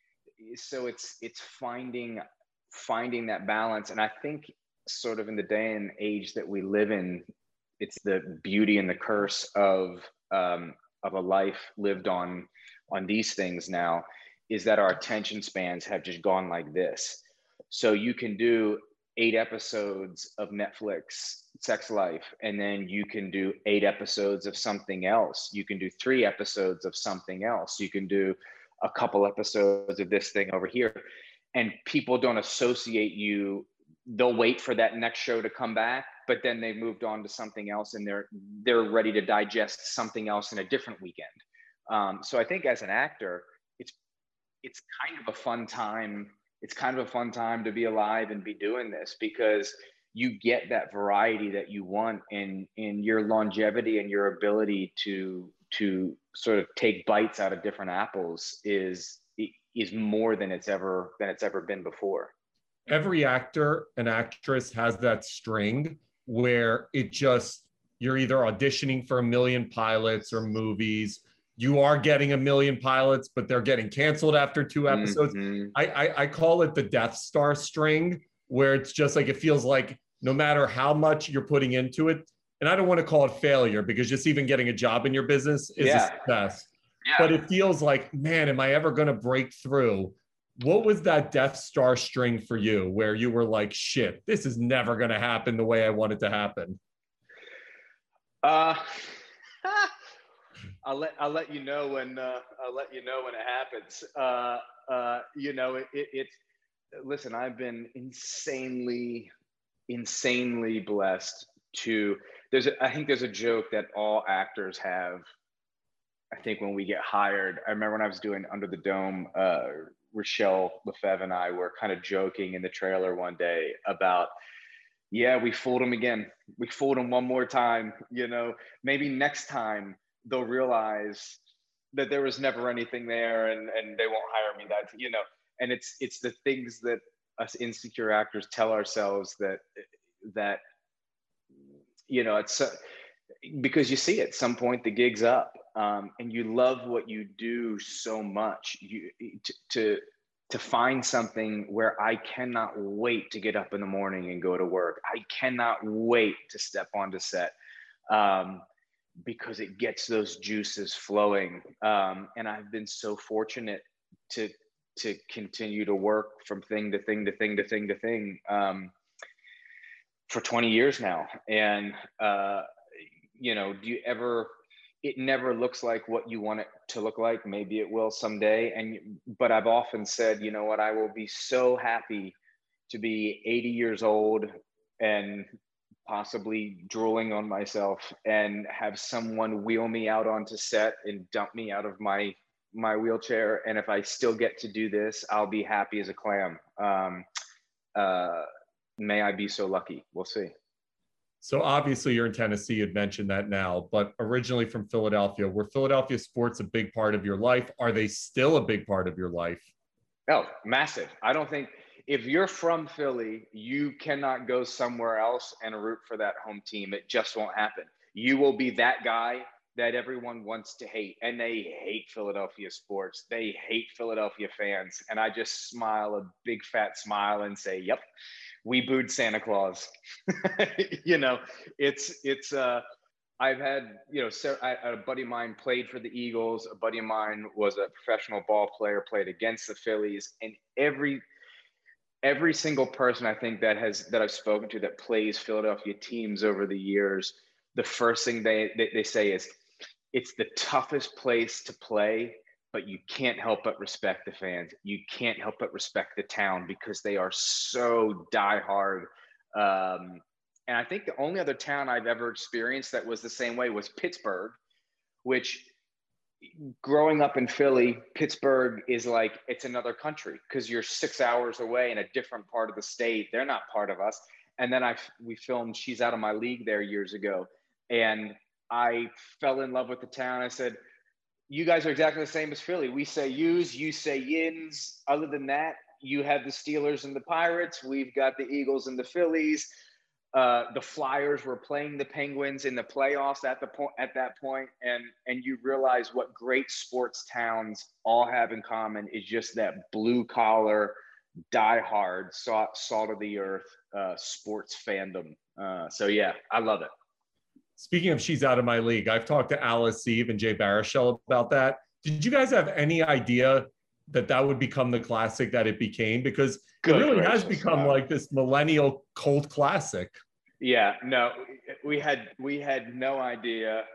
so it's finding that balance. And I think sort of in the day and age that we live in, it's the beauty and the curse of a life lived on these things now, is that our attention spans have just gone like this. So you can do 8 episodes of Netflix Sex Life, and then you can do 8 episodes of something else. You can do 3 episodes of something else. You can do a couple episodes of this thing over here. And people don't associate you. They'll wait for that next show to come back, but then they moved on to something else, and they're ready to digest something else in a different weekend. So I think as an actor, it's kind of a fun time. It's kind of a fun time to be alive and be doing this, because you get that variety that you want, in your longevity and your ability to sort of take bites out of different apples is more than it's ever been before. Every actor and actress has that string where you're either auditioning for 1 million pilots or movies. You are getting 1 million pilots, but they're getting canceled after 2 episodes. Mm-hmm. I call it the Death Star string, where it's just like, it feels like no matter how much you're putting into it, and I don't want to call it failure, because just even getting a job in your business is a success. Yeah. But it feels like, man, am I ever going to break through? What was that Death Star string for you, where you were like, shit, this is never going to happen the way I want it to happen? I'll let you know when it happens. Listen, I've been insanely blessed to. I think there's a joke that all actors have. I think when we get hired, I remember when I was doing Under the Dome, Rochelle Lefebvre and I were kind of joking in the trailer one day about, yeah, we fooled them again. We fooled them one more time. Maybe next time they'll realize that there was never anything there, and they won't hire me. And it's the things that us insecure actors tell ourselves that it's because you see at some point the gig's up, and you love what you do so much. To find something where I cannot wait to get up in the morning and go to work. I cannot wait to step onto set. Because it gets those juices flowing. And I've been so fortunate to continue to work from thing to thing to thing to thing to thing for 20 years now. And, it never looks like what you want it to look like. Maybe it will someday. But I've often said, you know what, I will be so happy to be 80 years old and possibly drooling on myself and have someone wheel me out onto set and dump me out of my wheelchair. And if I still get to do this, I'll be happy as a clam. May I be so lucky. We'll see. So obviously you're in Tennessee, you'd mentioned that now, but originally from Philadelphia. Were Philadelphia sports a big part of your life? Are they still a big part of your life? Oh, massive. I don't think, if you're from Philly, you cannot go somewhere else and root for that home team. It just won't happen. You will be that guy that everyone wants to hate, and they hate Philadelphia sports. They hate Philadelphia fans. And I just smile a big fat smile and say, yep, we booed Santa Claus. I've had, a buddy of mine played for the Eagles. A buddy of mine was a professional ball player, played against the Phillies. And every single person I think that I've spoken to that plays Philadelphia teams over the years, the first thing they say is, it's the toughest place to play, but you can't help but respect the fans. You can't help but respect the town because they are so diehard. And I think the only other town I've ever experienced that was the same way was Pittsburgh, which, growing up in Philly, Pittsburgh is like, it's another country because you're 6 hours away in a different part of the state. They're not part of us. And then we filmed She's Out of My League there years ago. And I fell in love with the town. I said, you guys are exactly the same as Philly. We say yous, you say yins. Other than that, you have the Steelers and the Pirates. We've got the Eagles and the Phillies. the Flyers were playing the Penguins in the playoffs at that point, and you realize what great sports towns all have in common is just that blue collar, diehard, salt of the earth sports fandom. So yeah, I love it. Speaking of She's Out of My League, I've talked to Alice Eve and Jay Baruchel about that. Did you guys have any idea that would become the classic that it became? Because it really has become like this millennial cult classic. Yeah, no, we had no idea.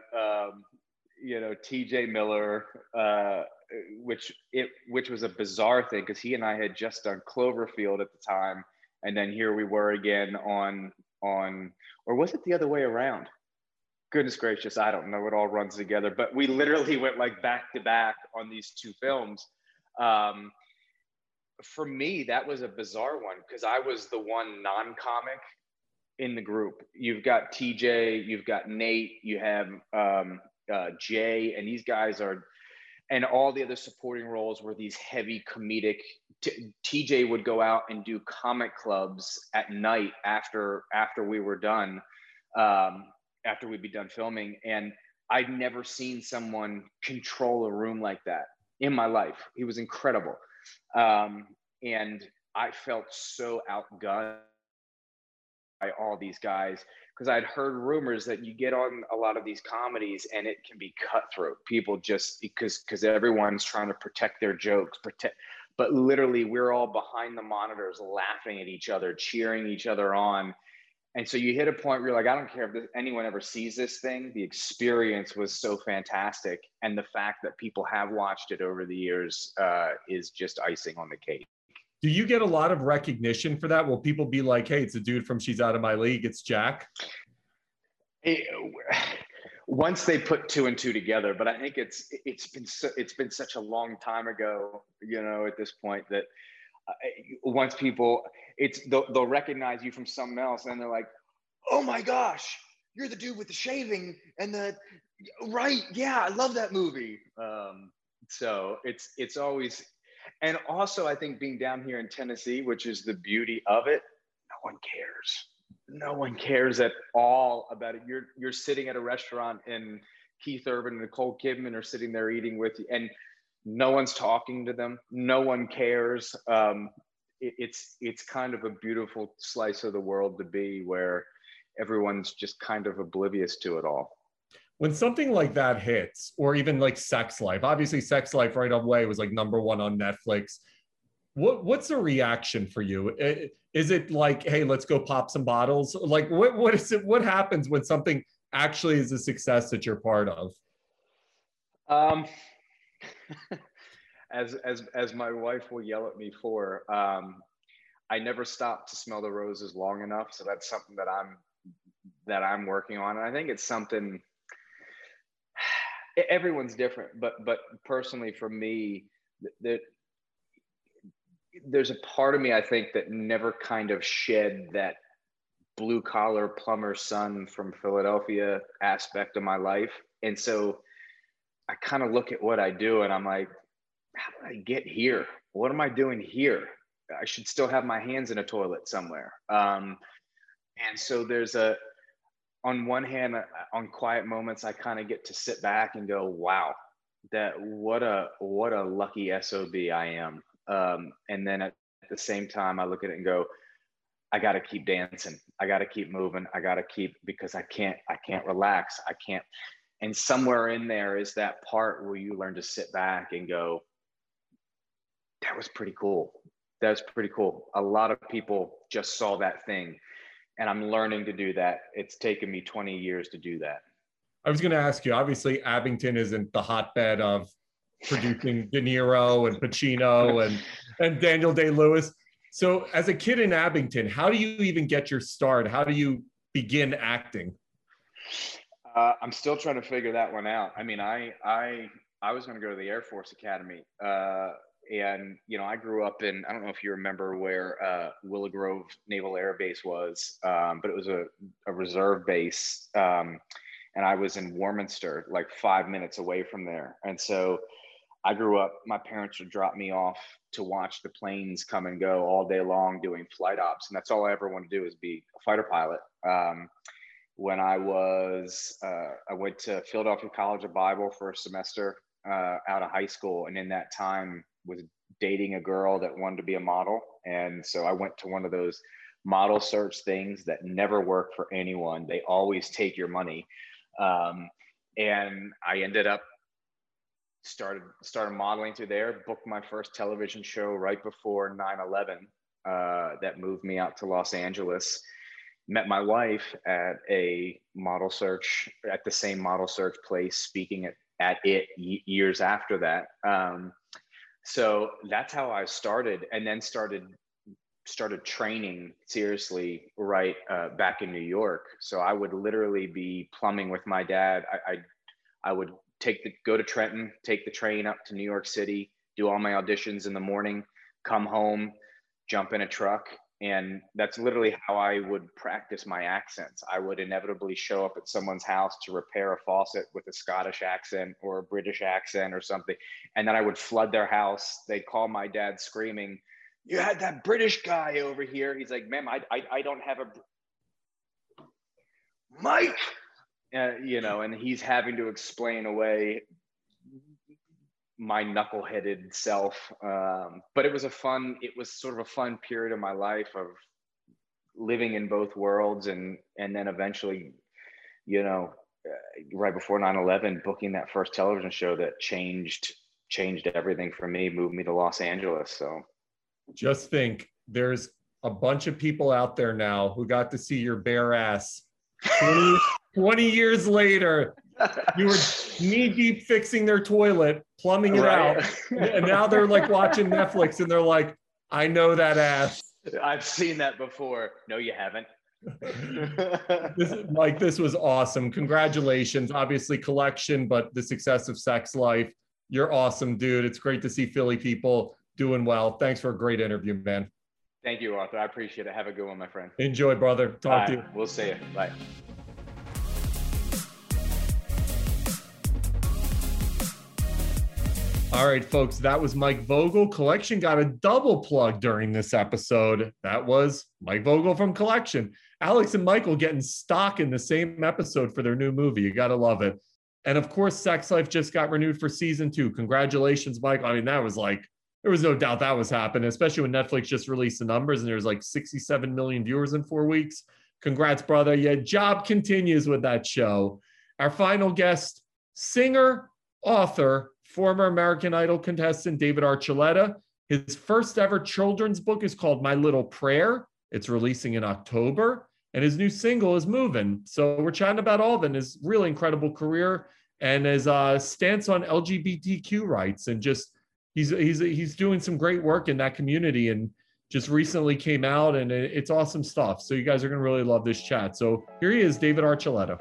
TJ Miller, which was a bizarre thing because he and I had just done Cloverfield at the time, and then here we were again on, or was it the other way around? Goodness gracious, I don't know. It all runs together, but we literally went like back to back on these two films. For me, that was a bizarre one because I was the one non-comic in the group. You've got TJ, you've got Nate, you have Jay, and these guys are, and all the other supporting roles were these heavy comedic. TJ would go out and do comic clubs at night after we were done, after we'd be done filming. And I'd never seen someone control a room like that in my life. He was incredible. And I felt so outgunned by all these guys because I'd heard rumors that you get on a lot of these comedies and it can be cutthroat. People just because everyone's trying to protect their jokes, but literally we're all behind the monitors laughing at each other, cheering each other on. And so you hit a point where you're like, I don't care if anyone ever sees this thing. The experience was so fantastic. And the fact that people have watched it over the years is just icing on the cake. Do you get a lot of recognition for that? Will people be like, hey, it's a dude from She's Out of My League, it's Jack? Once they put two and two together, but I think it's been such a long time ago, at this point that once people, they'll recognize you from something else and they're like, oh my gosh, you're the dude with the shaving and right, yeah, I love that movie. So it's always. And also, I think being down here in Tennessee, which is the beauty of it, no one cares. No one cares at all about it. You're sitting at a restaurant and Keith Urban and Nicole Kidman are sitting there eating with you, and no one's talking to them. No one cares. It's kind of a beautiful slice of the world to be where everyone's just kind of oblivious to it all. When something like that hits, or even like Sex Life, obviously Sex Life right away was like #1 on Netflix. What's the reaction for you? Is it like, hey, let's go pop some bottles? Like, what is it? What happens when something actually is a success that you're part of? As my wife will yell at me for, I never stopped to smell the roses long enough. So that's something that I'm working on, and I think it's something. Everyone's different, but personally for me, there's a part of me, I think, that never kind of shed that blue collar plumber son from Philadelphia aspect of my life. And so I kind of look at what I do and I'm like, how did I get here? What am I doing here? I should still have my hands in a toilet somewhere. And so on one hand, on quiet moments, I kind of get to sit back and go, wow, what a lucky SOB I am. And then at the same time, I look at it and go, I got to keep dancing. I got to keep moving. I got to keep, because I can't relax. I can't. And somewhere in there is that part where you learn to sit back and go, that was pretty cool. That was pretty cool. A lot of people just saw that thing. And I'm learning to do that. It's taken me 20 years to do that. I was going to ask you, obviously Abington isn't the hotbed of producing De Niro and Pacino and Daniel Day-Lewis. So as a kid in Abington, how do you even get your start? How do you begin acting? I'm still trying to figure that one out. I mean, I was going to go to the Air Force Academy. And, I grew up in, I don't know if you remember where Willow Grove Naval Air Base was, but it was a reserve base. And I was in Warminster, like 5 minutes away from there. And so I grew up, my parents would drop me off to watch the planes come and go all day long doing flight ops. And that's all I ever wanted to do is be a fighter pilot. When I went to Philadelphia College of Bible for a semester out of high school. And in that time was dating a girl that wanted to be a model. And so I went to one of those model search things that never work for anyone. They always take your money. And I ended up started modeling through there, booked my first television show right before 9/11 that moved me out to Los Angeles. Met my wife at a model search, at the same model search place, speaking at it years after that. So that's how I started, and then started training seriously right back in New York. So I would literally be plumbing with my dad. I would go to Trenton, take the train up to New York City, do all my auditions in the morning, come home, jump in a truck. And that's literally how I would practice my accents. I would inevitably show up at someone's house to repair a faucet with a Scottish accent or a British accent or something. And then I would flood their house. They'd call my dad screaming, "You had that British guy over here." He's like, "Ma'am, I don't have a Mike." And he's having to explain away my knuckleheaded self. But it was sort of a fun period of my life of living in both worlds. And then eventually, right before 9/11, booking that first television show that changed everything for me, moved me to Los Angeles. So just think, there's a bunch of people out there now who got to see your bare ass 20 years later. You were knee deep fixing their toilet, plumbing it out. And now they're like watching Netflix and they're like, "I know that ass. I've seen that before." No, you haven't. This was awesome. Congratulations. Obviously Collection, but the success of Sex Life. You're awesome, dude. It's great to see Philly people doing well. Thanks for a great interview, man. Thank you, Arthur. I appreciate it. Have a good one, my friend. Enjoy, brother. Talk to you. We'll see you. Bye. All right, folks, that was Mike Vogel. Collection got a double plug during this episode. That was Mike Vogel from Collection. Alex and Michael getting stock in the same episode for their new movie. You got to love it. And of course, Sex Life just got renewed for season 2. Congratulations, Mike. I mean, that was like, there was no doubt that was happening, especially when Netflix just released the numbers and there's like 67 million viewers in 4 weeks. Congrats, brother. Your job continues with that show. Our final guest, singer, author, former American Idol contestant David Archuleta. His first ever children's book is called My Little Prayer. It's releasing in October, and his new single is Moving. So we're chatting about all of it, his really incredible career and his stance on LGBTQ rights, and just he's doing some great work in that community, and just recently came out, and it's awesome stuff. So you guys are going to really love this chat. So here he is, David Archuleta.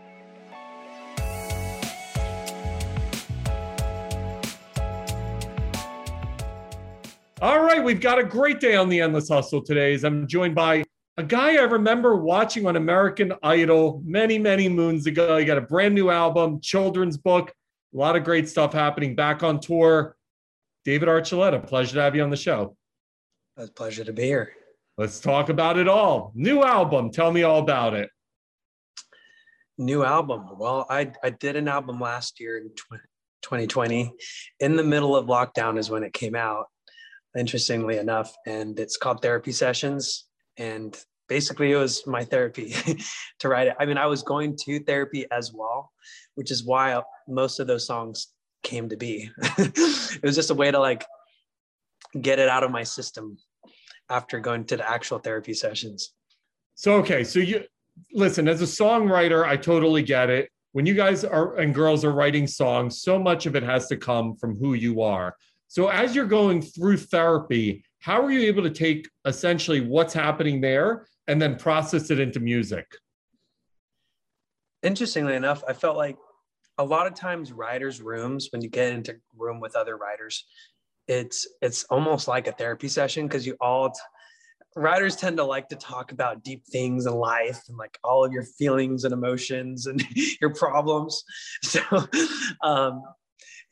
All right, we've got a great day on the Endless Hustle today. As I'm joined by a guy I remember watching on American Idol many, many moons ago. He got a brand new album, children's book, a lot of great stuff happening, back on tour. David Archuleta, pleasure to have you on the show. It's a pleasure to be here. Let's talk about it all. New album, tell me all about it. New album. Well, I did an album last year in 2020. In the middle of lockdown is when it came out, interestingly enough, and it's called Therapy Sessions. And basically it was my therapy to write it. I mean, I was going to therapy as well, which is why most of those songs came to be. It was just a way to like get it out of my system after going to the actual therapy sessions. So, okay. So you listen, as a songwriter, I totally get it. When you guys are and girls are writing songs, so much of it has to come from who you are. So as you're going through therapy, how are you able to take essentially what's happening there and then process it into music? Interestingly enough, I felt like a lot of times writers' rooms, when you get into a room with other writers, it's almost like a therapy session, because writers tend to like to talk about deep things in life and like all of your feelings and emotions and your problems. So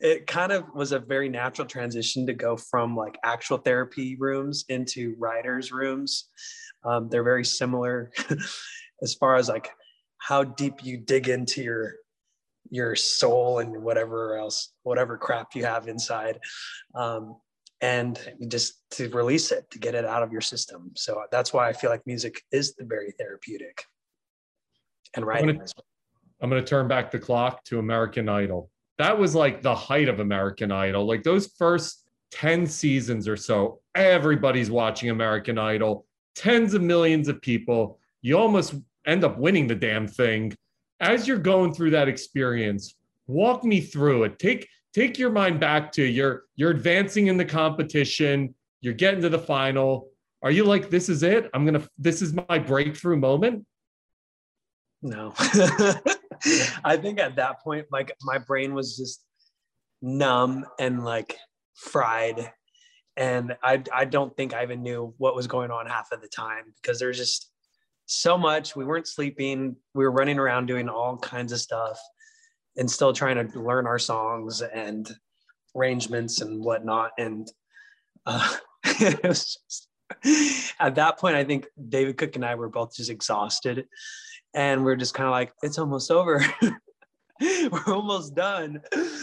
it kind of was a very natural transition to go from like actual therapy rooms into writers' rooms. They're very similar as far as like how deep you dig into your soul and whatever crap you have inside. And just to release it, to get it out of your system. So that's why I feel like music is very therapeutic, and writing. I'm going to turn back the clock to American Idol. That was like the height of American Idol. Like those first 10 seasons or so, everybody's watching American Idol, tens of millions of people. You almost end up winning the damn thing. As you're going through that experience, walk me through it. Take your mind back to you're advancing in the competition, you're getting to the final. Are you like, this is it? This is my breakthrough moment? No. I think at that point, like my brain was just numb and like fried. And I don't think I even knew what was going on half of the time, because there's just so much. We weren't sleeping. We were running around doing all kinds of stuff and still trying to learn our songs and arrangements and whatnot. And it was just, at that point, I think David Cook and I were both just exhausted. And we're just kind of like, it's almost over. We're almost done.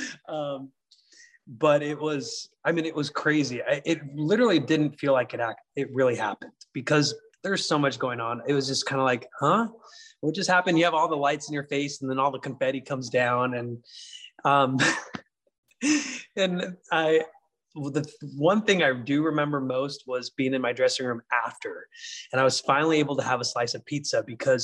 But it was crazy. It literally didn't feel like it really happened, because there's so much going on. It was just kind of like, huh? What just happened? You have all the lights in your face, and then all the confetti comes down. And the one thing I do remember most was being in my dressing room after, and I was finally able to have a slice of pizza, because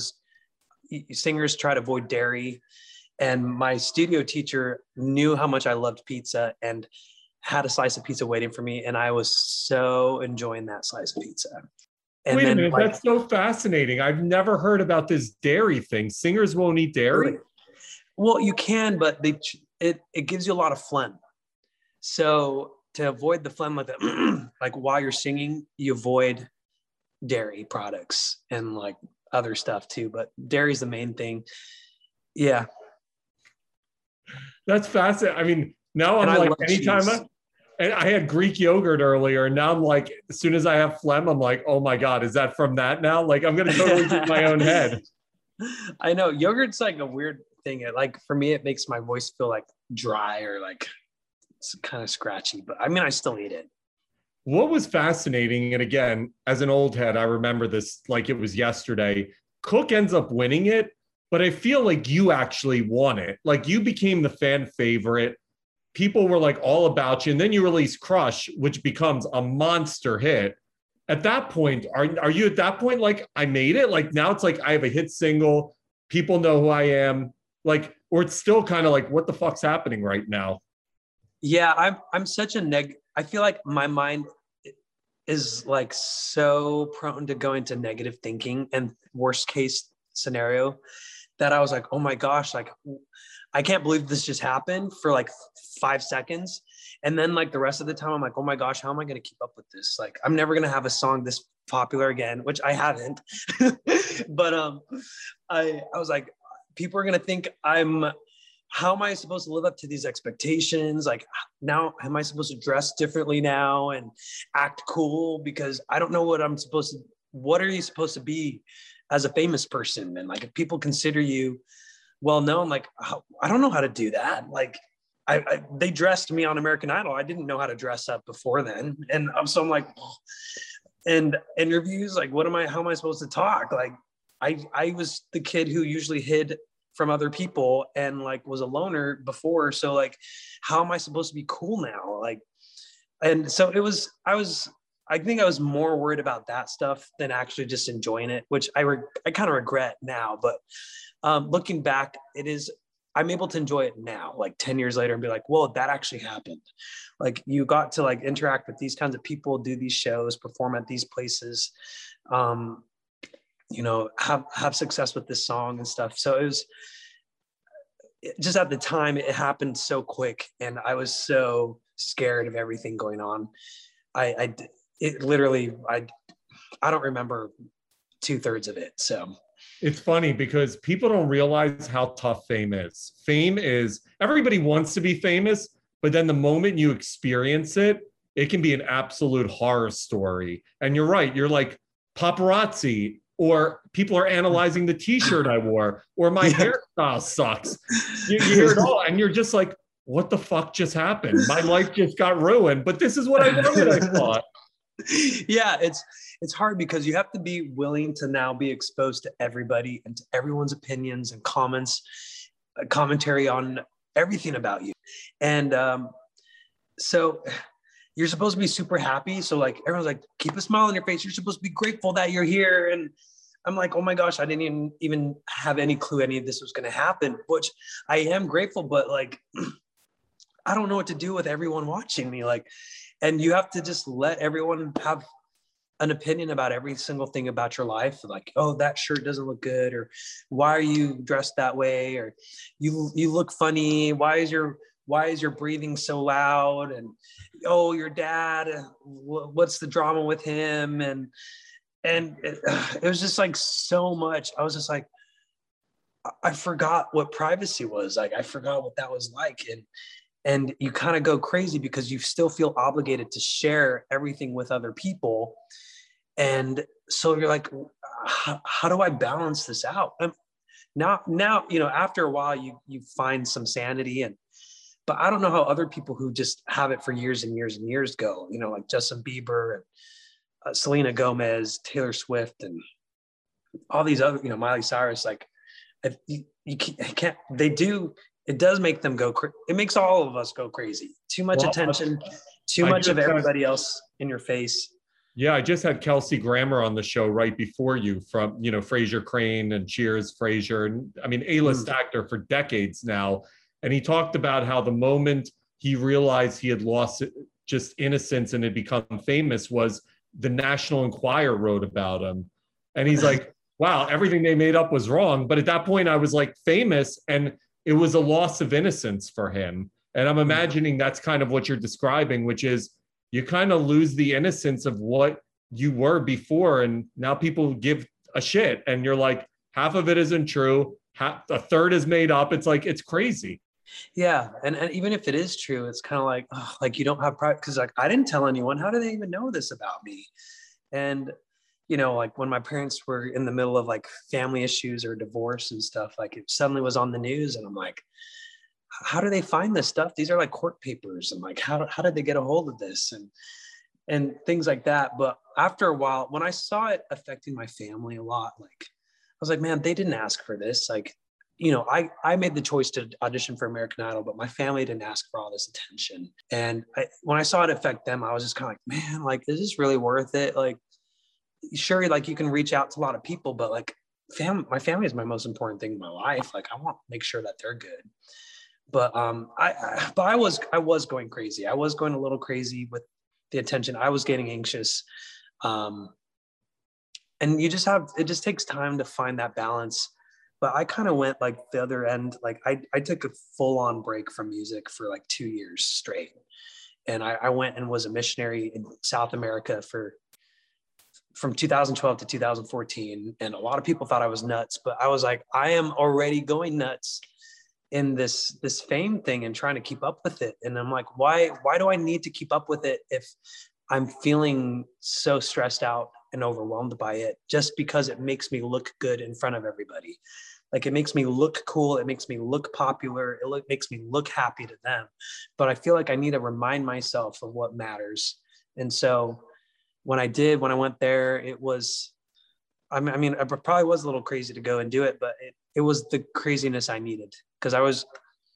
singers try to avoid dairy. And my studio teacher knew how much I loved pizza and had a slice of pizza waiting for me. And I was so enjoying that slice of pizza. And wait a minute, that's so fascinating. I've never heard about this dairy thing. Singers won't eat dairy? Really? Well, you can, but it gives you a lot of phlegm. So to avoid the phlegm, like while you're singing, you avoid dairy products and like other stuff too. But dairy is the main thing. Yeah. That's fascinating. I mean, now I'm like, anytime and I had Greek yogurt earlier, and now I'm like, as soon as I have phlegm, I'm like, oh my God, is that from that now? Like, I'm going to totally get my own head. I know yogurt's like a weird thing. Like for me, it makes my voice feel like dry or like it's kind of scratchy, but I mean, I still eat it. What was fascinating, and again, as an old head, I remember this like it was yesterday. Cook ends up winning it, but I feel like you actually won it. Like you became the fan favorite. People were like all about you. And then you release Crush, which becomes a monster hit. At that point, are you at that point like, I made it? Like now it's like I have a hit single. People know who I am. Like, or it's still kind of like, what the fuck's happening right now? Yeah, I'm such a I feel like my mind is like so prone to go into negative thinking and worst case scenario that I was like, oh my gosh, like I can't believe this just happened for like 5 seconds. And then like the rest of the time, I'm like, oh my gosh, how am I going to keep up with this? Like, I'm never going to have a song this popular again, which I haven't. But I was like, people are going to think how am I supposed to live up to these expectations? Like now, am I supposed to dress differently now and act cool? Because I don't know what are you supposed to be as a famous person? And like, if people consider you well known, like, I don't know how to do that. Like they dressed me on American Idol. I didn't know how to dress up before then. And so I'm like, and interviews, like, how am I supposed to talk? Like I was the kid who usually hid from other people and like was a loner before. So like, how am I supposed to be cool now? Like, and so I think I was more worried about that stuff than actually just enjoying it, which I kind of regret now. But looking back, I'm able to enjoy it now, like 10 years later, and be like, well, that actually happened. Like you got to like interact with these kinds of people, do these shows, perform at these places, have success with this song and stuff. So it was just at the time, it happened so quick, and I was so scared of everything going on. I don't remember 2/3 of it. So It's funny because people don't realize how tough fame is. Fame is, everybody wants to be famous, but then the moment you experience it, it can be an absolute horror story. And you're right. You're like paparazzi, or people are analyzing the t-shirt I wore, or my hairstyle sucks. You hear it all. And you're just like, what the fuck just happened? My life just got ruined, but this is what I wanted, I thought. Yeah, it's hard because you have to be willing to now be exposed to everybody and to everyone's opinions and comments, commentary on everything about you. And so you're supposed to be super happy. So like everyone's like, keep a smile on your face. You're supposed to be grateful that you're here. And I'm like, oh my gosh, I didn't even have any clue any of this was going to happen, which I am grateful, but like, I don't know what to do with everyone watching me. Like, and you have to just let everyone have an opinion about every single thing about your life. Like, oh, that shirt doesn't look good, or why are you dressed that way? Or you look funny. Why is your breathing so loud? And, oh, your dad, what's the drama with him? And it was just like so much. I was just like, I forgot what privacy was. Like, I forgot what that was like. And you kind of go crazy because you still feel obligated to share everything with other people. And so you're like, how do I balance this out? Now, you know, after a while you find some sanity, but I don't know how other people who just have it for years and years and years go, you know, like Justin Bieber and Selena Gomez, Taylor Swift, and all these other, you know, Miley Cyrus. Like, you can't, it does make them go, it makes all of us go crazy. Too much attention, too much of everybody else in your face. Yeah, I just had Kelsey Grammer on the show right before you, from, you know, Frasier Crane and Cheers Frasier. And I mean, A-list actor for decades now. And he talked about how the moment he realized he had lost just innocence and had become famous was the National Enquirer wrote about him. And he's like, wow, everything they made up was wrong. But at that point I was like famous, and it was a loss of innocence for him. And I'm imagining that's kind of what you're describing, which is you kind of lose the innocence of what you were before. And now people give a shit. And you're like, half of it isn't true. A third is made up. It's like, it's crazy. Yeah. And even if it is true, it's kind of like, oh, like you don't have pride, because like, I didn't tell anyone. How do they even know this about me? And, you know, like when my parents were in the middle of like family issues or divorce and stuff, like it suddenly was on the news, and I'm like, how do they find this stuff? These are like court papers. And like, how did they get a hold of this? And things like that. But after a while, when I saw it affecting my family a lot, like I was like, man, they didn't ask for this. Like, you know, I made the choice to audition for American Idol, but my family didn't ask for all this attention. And when I saw it affect them, I was just kind of like, man, like, is this really worth it? Like, sure, like you can reach out to a lot of people, but like my family is my most important thing in my life. Like, I want to make sure that they're good. But I was going crazy. I was going a little crazy with the attention. I was getting anxious. And it just takes time to find that balance. But I kind of went like the other end. Like I took a full on break from music for like 2 years straight. And I went and was a missionary in South America from 2012 to 2014. And a lot of people thought I was nuts, but I was like, I am already going nuts in this fame thing and trying to keep up with it. And I'm like, why do I need to keep up with it if I'm feeling so stressed out and overwhelmed by it, just because it makes me look good in front of everybody? Like, it makes me look cool. It makes me look popular. Makes me look happy to them. But I feel like I need to remind myself of what matters. And so when I went there, it was, I mean, I probably was a little crazy to go and do it, but it was the craziness I needed. Because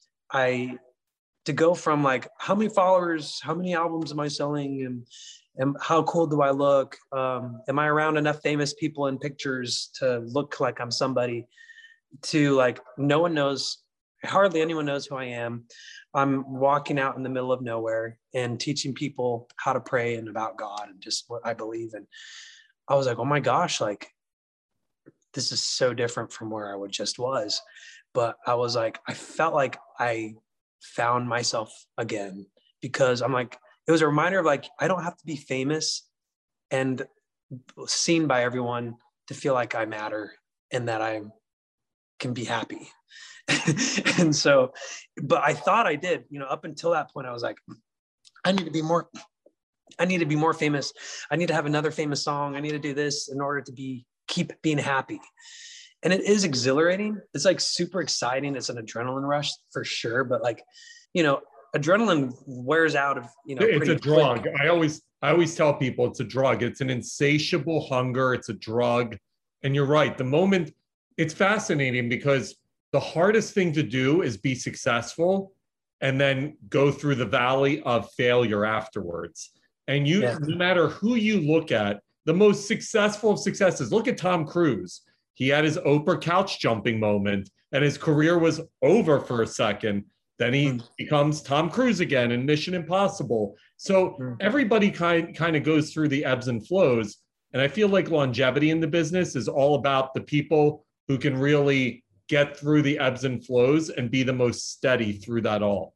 to go from like, how many followers, how many albums am I selling, and how cool do I look? Am I around enough famous people in pictures to look like I'm somebody? To like, hardly anyone knows who I am. I'm walking out in the middle of nowhere and teaching people how to pray and about God and just what I believe in. I was like, oh my gosh, like, this is so different from where I just was. But I was like, I felt like I found myself again, because I'm like, it was a reminder of like, I don't have to be famous and seen by everyone to feel like I matter. and that I can be happy. And so, but I thought I did, up until that point, I was like, I need to be more famous. I need to have another famous song. I need to do this in order to keep being happy. And it is exhilarating. It's like super exciting. It's an adrenaline rush for sure. But like, adrenaline wears out of, it's a drug. quick. I always tell people it's a drug. It's an insatiable hunger. It's a drug. And you're right. The moment, it's fascinating because the hardest thing to do is be successful and then go through the valley of failure afterwards. And no matter who you look at, the most successful of successes, look at Tom Cruise. He had his Oprah couch jumping moment and his career was over for a second. Then he becomes Tom Cruise again in Mission Impossible. So everybody kind of goes through the ebbs and flows. And I feel like longevity in the business is all about the people who can really get through the ebbs and flows and be the most steady through that all.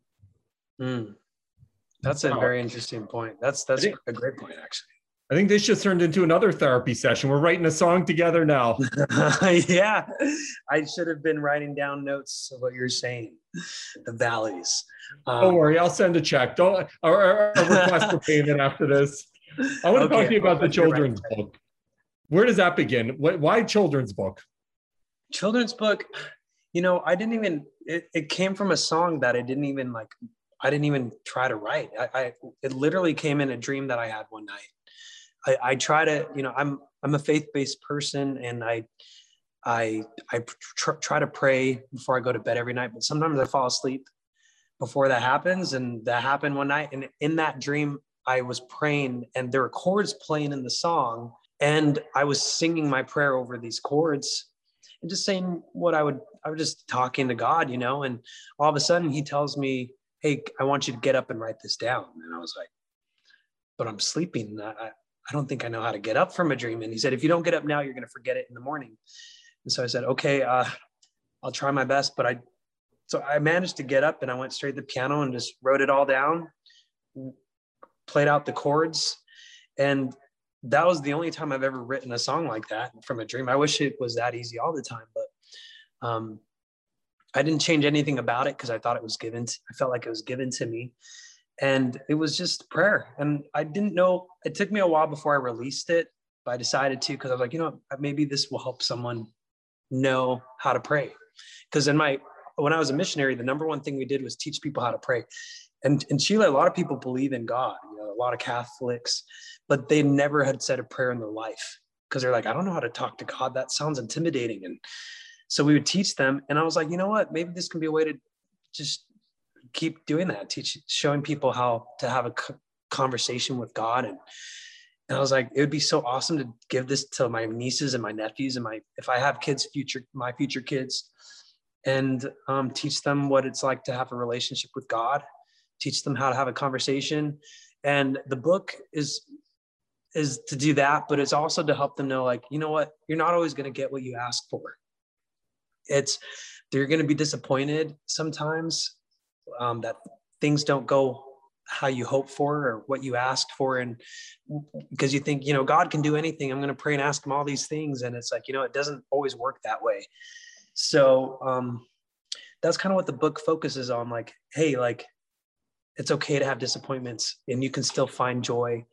That's a very interesting point. That's a great point, actually. I think this just turned into another therapy session. We're writing a song together now. Yeah, I should have been writing down notes of what you're saying. The valleys. Don't worry, I'll send a check. Or a request for payment after this. I want to talk to you about the children's book. Where does that begin? Why children's book? Children's book, I didn't even, it came from a song that I didn't even try to write. It literally came in a dream that I had one night. I try to, I'm a faith-based person, and I try to pray before I go to bed every night, but sometimes I fall asleep before that happens. And that happened one night. And in that dream, I was praying and there were chords playing in the song. And I was singing my prayer over these chords and just saying I was just talking to God, and all of a sudden he tells me, hey, I want you to get up and write this down. And I was like, but I'm sleeping. I don't think I know how to get up from a dream. And he said, if you don't get up now, you're going to forget it in the morning. And so I said, okay, I'll try my best. So I managed to get up and I went straight to the piano and just wrote it all down, played out the chords. And that was the only time I've ever written a song like that from a dream. I wish it was that easy all the time, but I didn't change anything about it because I thought I felt like it was given to me. And it was just prayer. And I didn't know, it took me a while before I released it, but I decided to, because I was like, maybe this will help someone know how to pray. Because when I was a missionary, the number one thing we did was teach people how to pray. And in Chile, a lot of people believe in God, a lot of Catholics, but they never had said a prayer in their life because they're like, I don't know how to talk to God. That sounds intimidating. And so we would teach them. And I was like, you know what, maybe this can be a way to just keep doing that, showing people how to have a conversation with God. And I was like, it would be so awesome to give this to my nieces and my nephews and if I have kids, my future kids, and teach them what it's like to have a relationship with God, teach them how to have a conversation. And the book is to do that, but it's also to help them know, like, you know what, you're not always going to get what you ask for. They're going to be disappointed sometimes, that things don't go how you hope for or what you asked for. And because you think, God can do anything. I'm going to pray and ask him all these things. And it's like, it doesn't always work that way. So that's kind of what the book focuses on. Like, hey, like, it's okay to have disappointments and you can still find joy.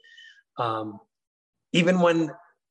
Even when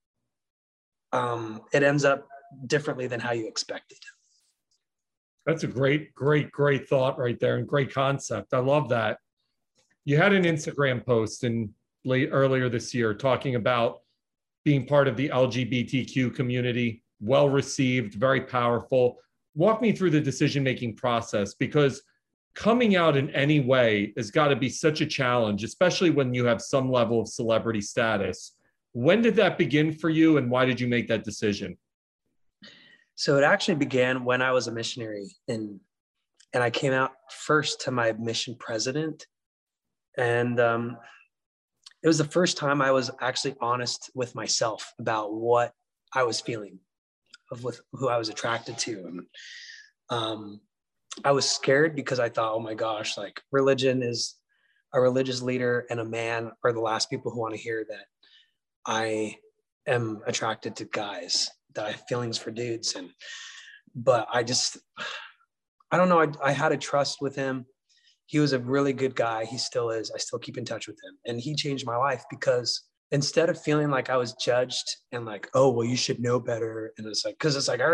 it ends up differently than how you expected. That's a great thought right there, and great concept. I love that. You had an Instagram post earlier this year talking about being part of the LGBTQ community, well received, very powerful. Walk me through the decision-making process, because coming out in any way has got to be such a challenge, especially when you have some level of celebrity status. When did that begin for you, and why did you make that decision? So it actually began when I was a missionary, and I came out first to my mission president. And it was the first time I was actually honest with myself about what I was feeling, with who I was attracted to. And I was scared because I thought, oh my gosh, like, religion is a religious leader and a man are the last people who want to hear that I am attracted to guys. that I have feelings for dudes. But I don't know. I had a trust with him. He was a really good guy. He still is. I still keep in touch with him. And he changed my life because instead of feeling like I was judged and like, oh, well, you should know better. And it's like, because it's like,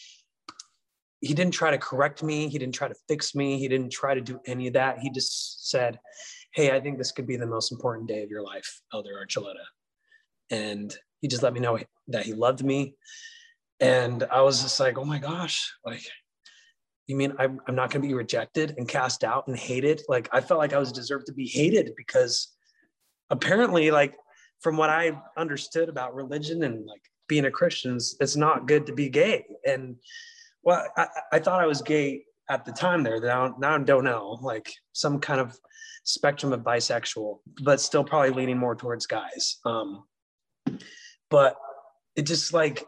he didn't try to correct me. He didn't try to fix me. He didn't try to do any of that. He just said, hey, I think this could be the most important day of your life, Elder Archuleta. And he just let me know that he loved me. And I was just like, oh my gosh, like, you mean I'm not going to be rejected and cast out and hated? Like, I felt like I was deserved to be hated because apparently, like, from what I understood about religion and like being a Christian, it's not good to be gay. And well, I thought I was gay at the time there. Now I don't know, like some kind of spectrum of bisexual, but still probably leaning more towards guys. But it just like,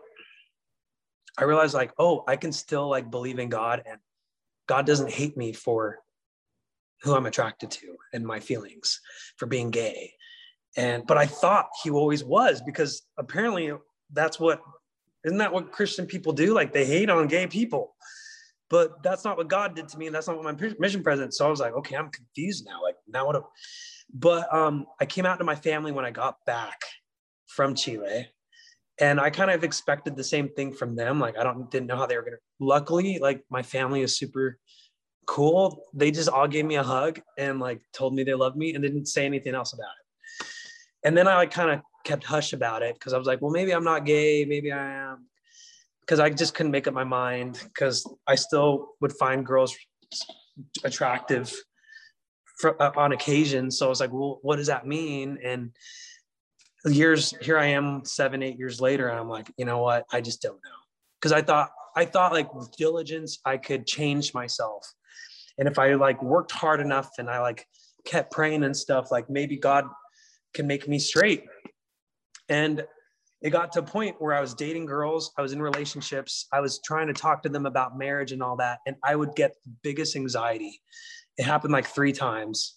I realized like, oh, I can still like believe in God, and God doesn't hate me for who I'm attracted to and my feelings for being gay. But I thought he always was, because apparently isn't that what Christian people do? Like they hate on gay people, but that's not what God did to me. And that's not what my mission president. So I was like, okay, I'm confused now. Like now what? But I came out to my family when I got back from Chile, and I kind of expected the same thing from them. Like didn't know how they were going to, luckily, like my family is super cool. They just all gave me a hug and like told me they loved me and didn't say anything else about it. And then I like kind of kept hush about it because I was like, well, maybe I'm not gay. Maybe I am. Because I just couldn't make up my mind, because I still would find girls attractive on occasion. So I was like, well, what does that mean? And here I am 7-8 years later, and I'm like, you know what? I just don't know. Because I thought like with diligence, I could change myself. And if I like worked hard enough and I like kept praying and stuff, like maybe God can make me straight. And it got to a point where I was dating girls, I was in relationships, I was trying to talk to them about marriage and all that, and I would get the biggest anxiety. It happened like 3 times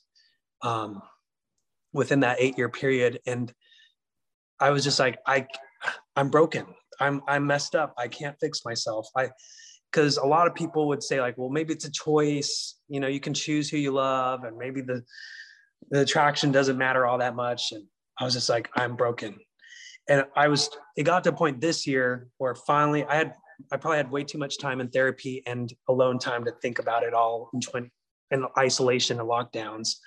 within that 8-year period. And I was just like, I'm broken. I'm messed up. I can't fix myself. Because a lot of people would say like, well, maybe it's a choice. You know, you can choose who you love, and maybe the attraction doesn't matter all that much. And I was just like, I'm broken. And it got to a point this year where finally I probably had way too much time in therapy and alone time to think about it all in isolation and lockdowns.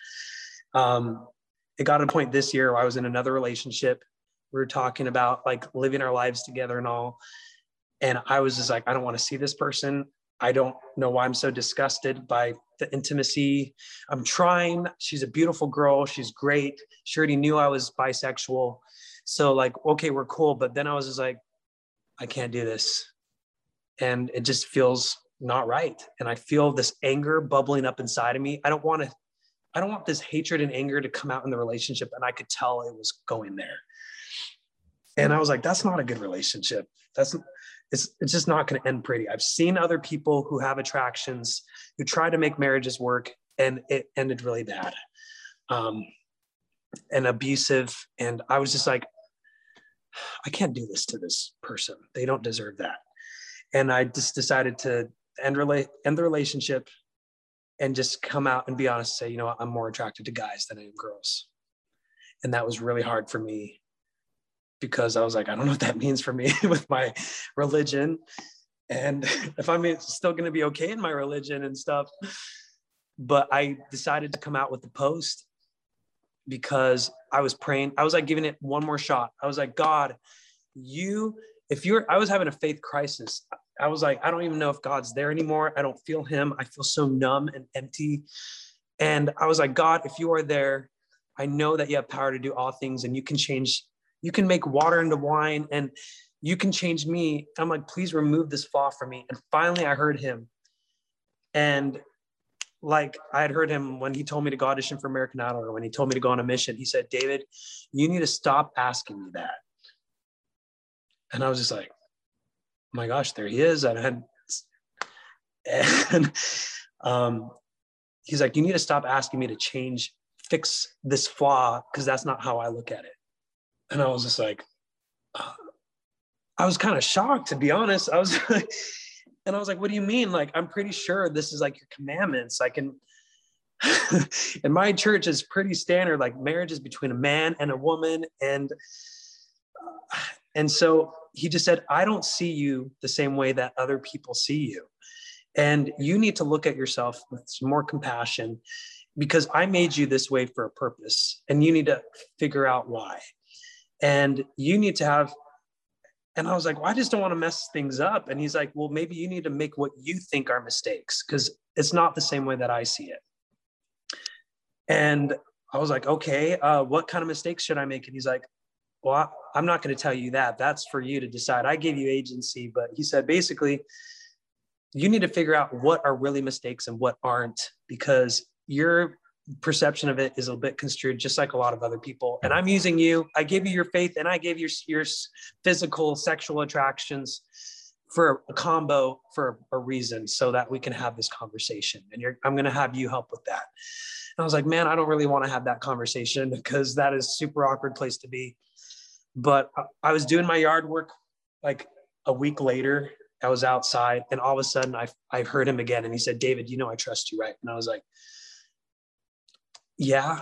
It got to a point this year where I was in another relationship. We were talking about like living our lives together and all. And I was just like, I don't want to see this person. I don't know why I'm so disgusted by the intimacy. I'm trying. She's a beautiful girl. She's great. She already knew I was bisexual. So like, okay, we're cool. But then I was just like, I can't do this. And it just feels not right. And I feel this anger bubbling up inside of me. I don't want this hatred and anger to come out in the relationship. And I could tell it was going there. And I was like, that's not a good relationship. It's just not going to end pretty. I've seen other people who have attractions, who try to make marriages work, and it ended really bad and abusive. And I was just like, I can't do this to this person. They don't deserve that. And I just decided to end the relationship and just come out and be honest and say, you know what, I'm more attracted to guys than I am girls. And that was really hard for me, because I was like, I don't know what that means for me with my religion, and if I'm still going to be okay in my religion and stuff. But I decided to come out with the post because I was praying. I was like giving it one more shot. I was like, God, I was having a faith crisis. I was like, I don't even know if God's there anymore. I don't feel him. I feel so numb and empty. And I was like, God, if you are there, I know that you have power to do all things, and you can make water into wine, and you can change me. I'm like, please remove this flaw from me. And finally I heard him. And like I had heard him when he told me to go audition for American Idol, or when he told me to go on a mission. He said, David, you need to stop asking me that. And I was just like, oh my gosh, there he is. And he's like, you need to stop asking me to fix this flaw, because that's not how I look at it. And I was just like, I was kind of shocked, to be honest. I was like, and I was like, what do you mean? Like, I'm pretty sure this is like your commandments. I can, in my church is pretty standard, like marriage is between a man and a woman. And so he just said, I don't see you the same way that other people see you. And you need to look at yourself with some more compassion, because I made you this way for a purpose, and you need to figure out why. And you need to have, and I was like, well, I just don't want to mess things up. And he's like, well, maybe you need to make what you think are mistakes, because it's not the same way that I see it. And I was like, okay, what kind of mistakes should I make? And he's like, well, I'm not going to tell you that. That's for you to decide. I gave you agency. But he said, basically, you need to figure out what are really mistakes and what aren't, because your perception of it is a bit construed just like a lot of other people. And I'm using you. I gave you your faith, and I gave you your physical sexual attractions for a combo for a reason, so that we can have this conversation. And I'm going to have you help with that. And I was like, man, I don't really want to have that conversation, because that is a super awkward place to be. But I was doing my yard work like a week later. I was outside, and all of a sudden I heard him again. And he said, David, I trust you, right? And I was like, yeah,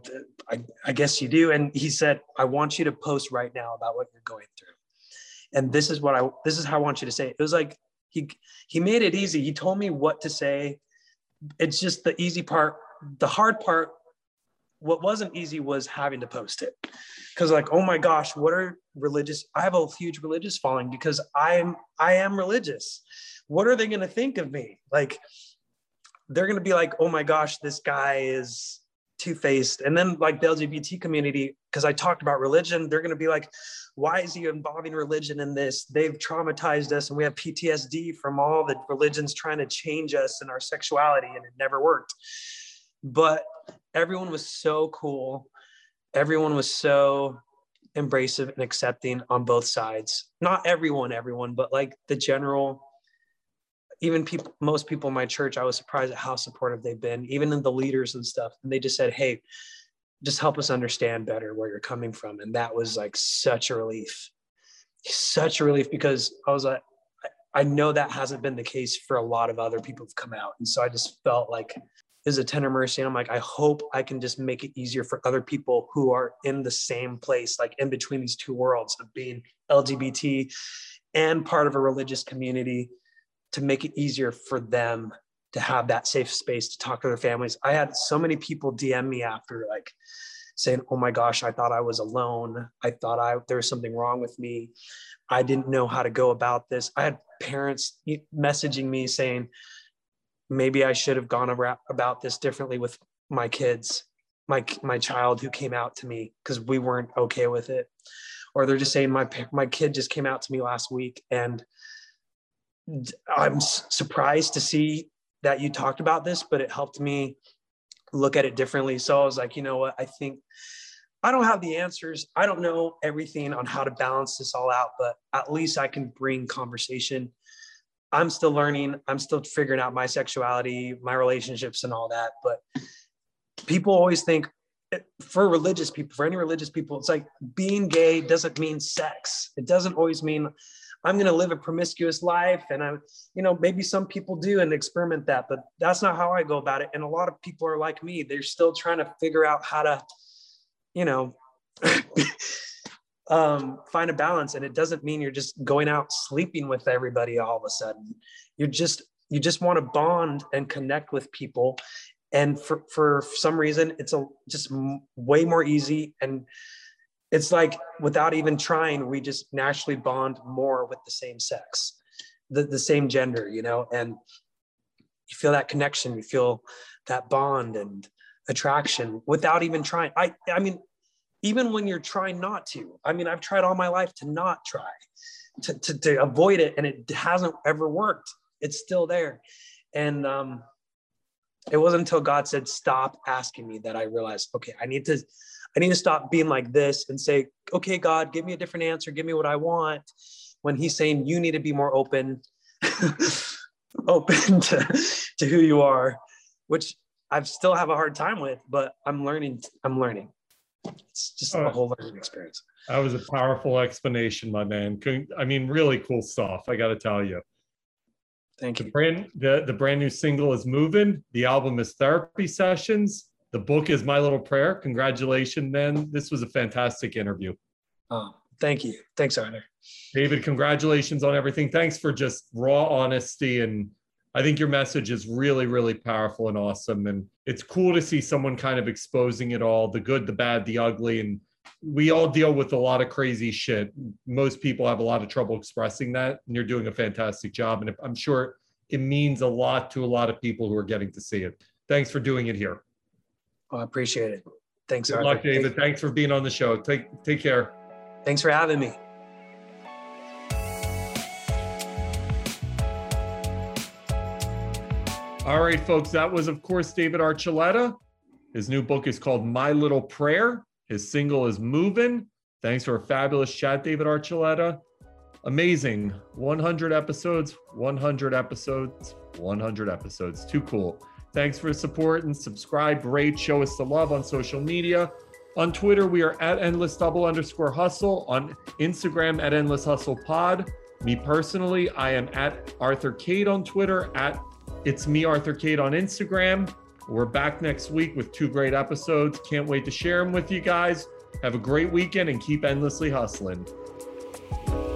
I guess you do. And he said, I want you to post right now about what you're going through. And this is how I want you to say it. It was like, he made it easy. He told me what to say. It's just the easy part. The hard part, what wasn't easy, was having to post it. Because like, oh my gosh, I have a huge religious following, because I am religious. What are they going to think of me? Like, they're going to be like, oh my gosh, this guy is two-faced. And then like the LGBT community, because I talked about religion, they're going to be like, why is he involving religion in this? They've traumatized us, and we have PTSD from all the religions trying to change us and our sexuality, and it never worked. But everyone was so cool. Everyone was so embracive and accepting on both sides. Not everyone, but like the general, even most people in my church, I was surprised at how supportive they've been, even in the leaders and stuff. And they just said, hey, just help us understand better where you're coming from. And that was like such a relief, because I was like, I know that hasn't been the case for a lot of other people who've come out. And so I just felt like is a tender mercy. And I'm like, I hope I can just make it easier for other people who are in the same place, like in between these two worlds of being LGBT and part of a religious community, to make it easier for them to have that safe space to talk to their families. I had so many people DM me after, like saying, oh my gosh, I thought I was alone. I thought there was something wrong with me. I didn't know how to go about this. I had parents messaging me saying, maybe I should have gone about this differently with my kids, my child who came out to me, because we weren't okay with it. Or they're just saying, my kid just came out to me last week, and I'm surprised to see that you talked about this, but it helped me look at it differently. So I was like, you know what? I think I don't have the answers. I don't know everything on how to balance this all out, but at least I can bring conversation. I'm still learning. I'm still figuring out my sexuality, my relationships and all that. But people always think, for religious people, for any religious people, it's like being gay doesn't mean sex. It doesn't always mean I'm going to live a promiscuous life. And maybe some people do and experiment that, but that's not how I go about it. And a lot of people are like me. They're still trying to figure out how to, find a balance. And it doesn't mean you're just going out sleeping with everybody all of a sudden. You just want to bond and connect with people. And for some reason, it's just way more easy. And it's like, without even trying, we just naturally bond more with the same sex, the same gender, and you feel that connection, you feel that bond and attraction without even trying. I mean, even when you're trying not to, I've tried all my life to not try, to avoid it. And it hasn't ever worked. It's still there. And it wasn't until God said, stop asking me, that I realized, okay, I need to stop being like this and say, okay, God, give me a different answer. Give me what I want. When he's saying you need to be more open, open to who you are, which I still have a hard time with, but I'm learning. It's just a whole learning experience. That was a powerful explanation, my man. I mean, really cool stuff, I got to tell you. Thank you. The brand new single is Moving. The album is Therapy Sessions. The book is My Little Prayer. Congratulations, man. This was a fantastic interview. Oh, thank you. Thanks, Arthur. David, congratulations on everything. Thanks for just raw honesty. And I think your message is really, really powerful and awesome. And it's cool to see someone kind of exposing it all, the good, the bad, the ugly. And we all deal with a lot of crazy shit. Most people have a lot of trouble expressing that, and you're doing a fantastic job. And I'm sure it means a lot to a lot of people who are getting to see it. Thanks for doing it here. Oh, I appreciate it. Thanks, Good Arthur. luck, David. Thanks for being on the show. Take care. Thanks for having me. All right, folks, that was, of course, David Archuleta. His new book is called My Little Prayer. His single is Movin'. Thanks for a fabulous chat, David Archuleta. Amazing. 100 episodes, 100 episodes, 100 episodes. Too cool. Thanks for the support, and subscribe, rate, show us the love on social media. On Twitter, we are at @endless_hustle. On Instagram, at @endlesshustlepod. Me personally, I am at Arthur Cade on Twitter, at It's Me, Arthur Cade on Instagram. We're back next week with 2 great episodes. Can't wait to share them with you guys. Have a great weekend and keep endlessly hustling.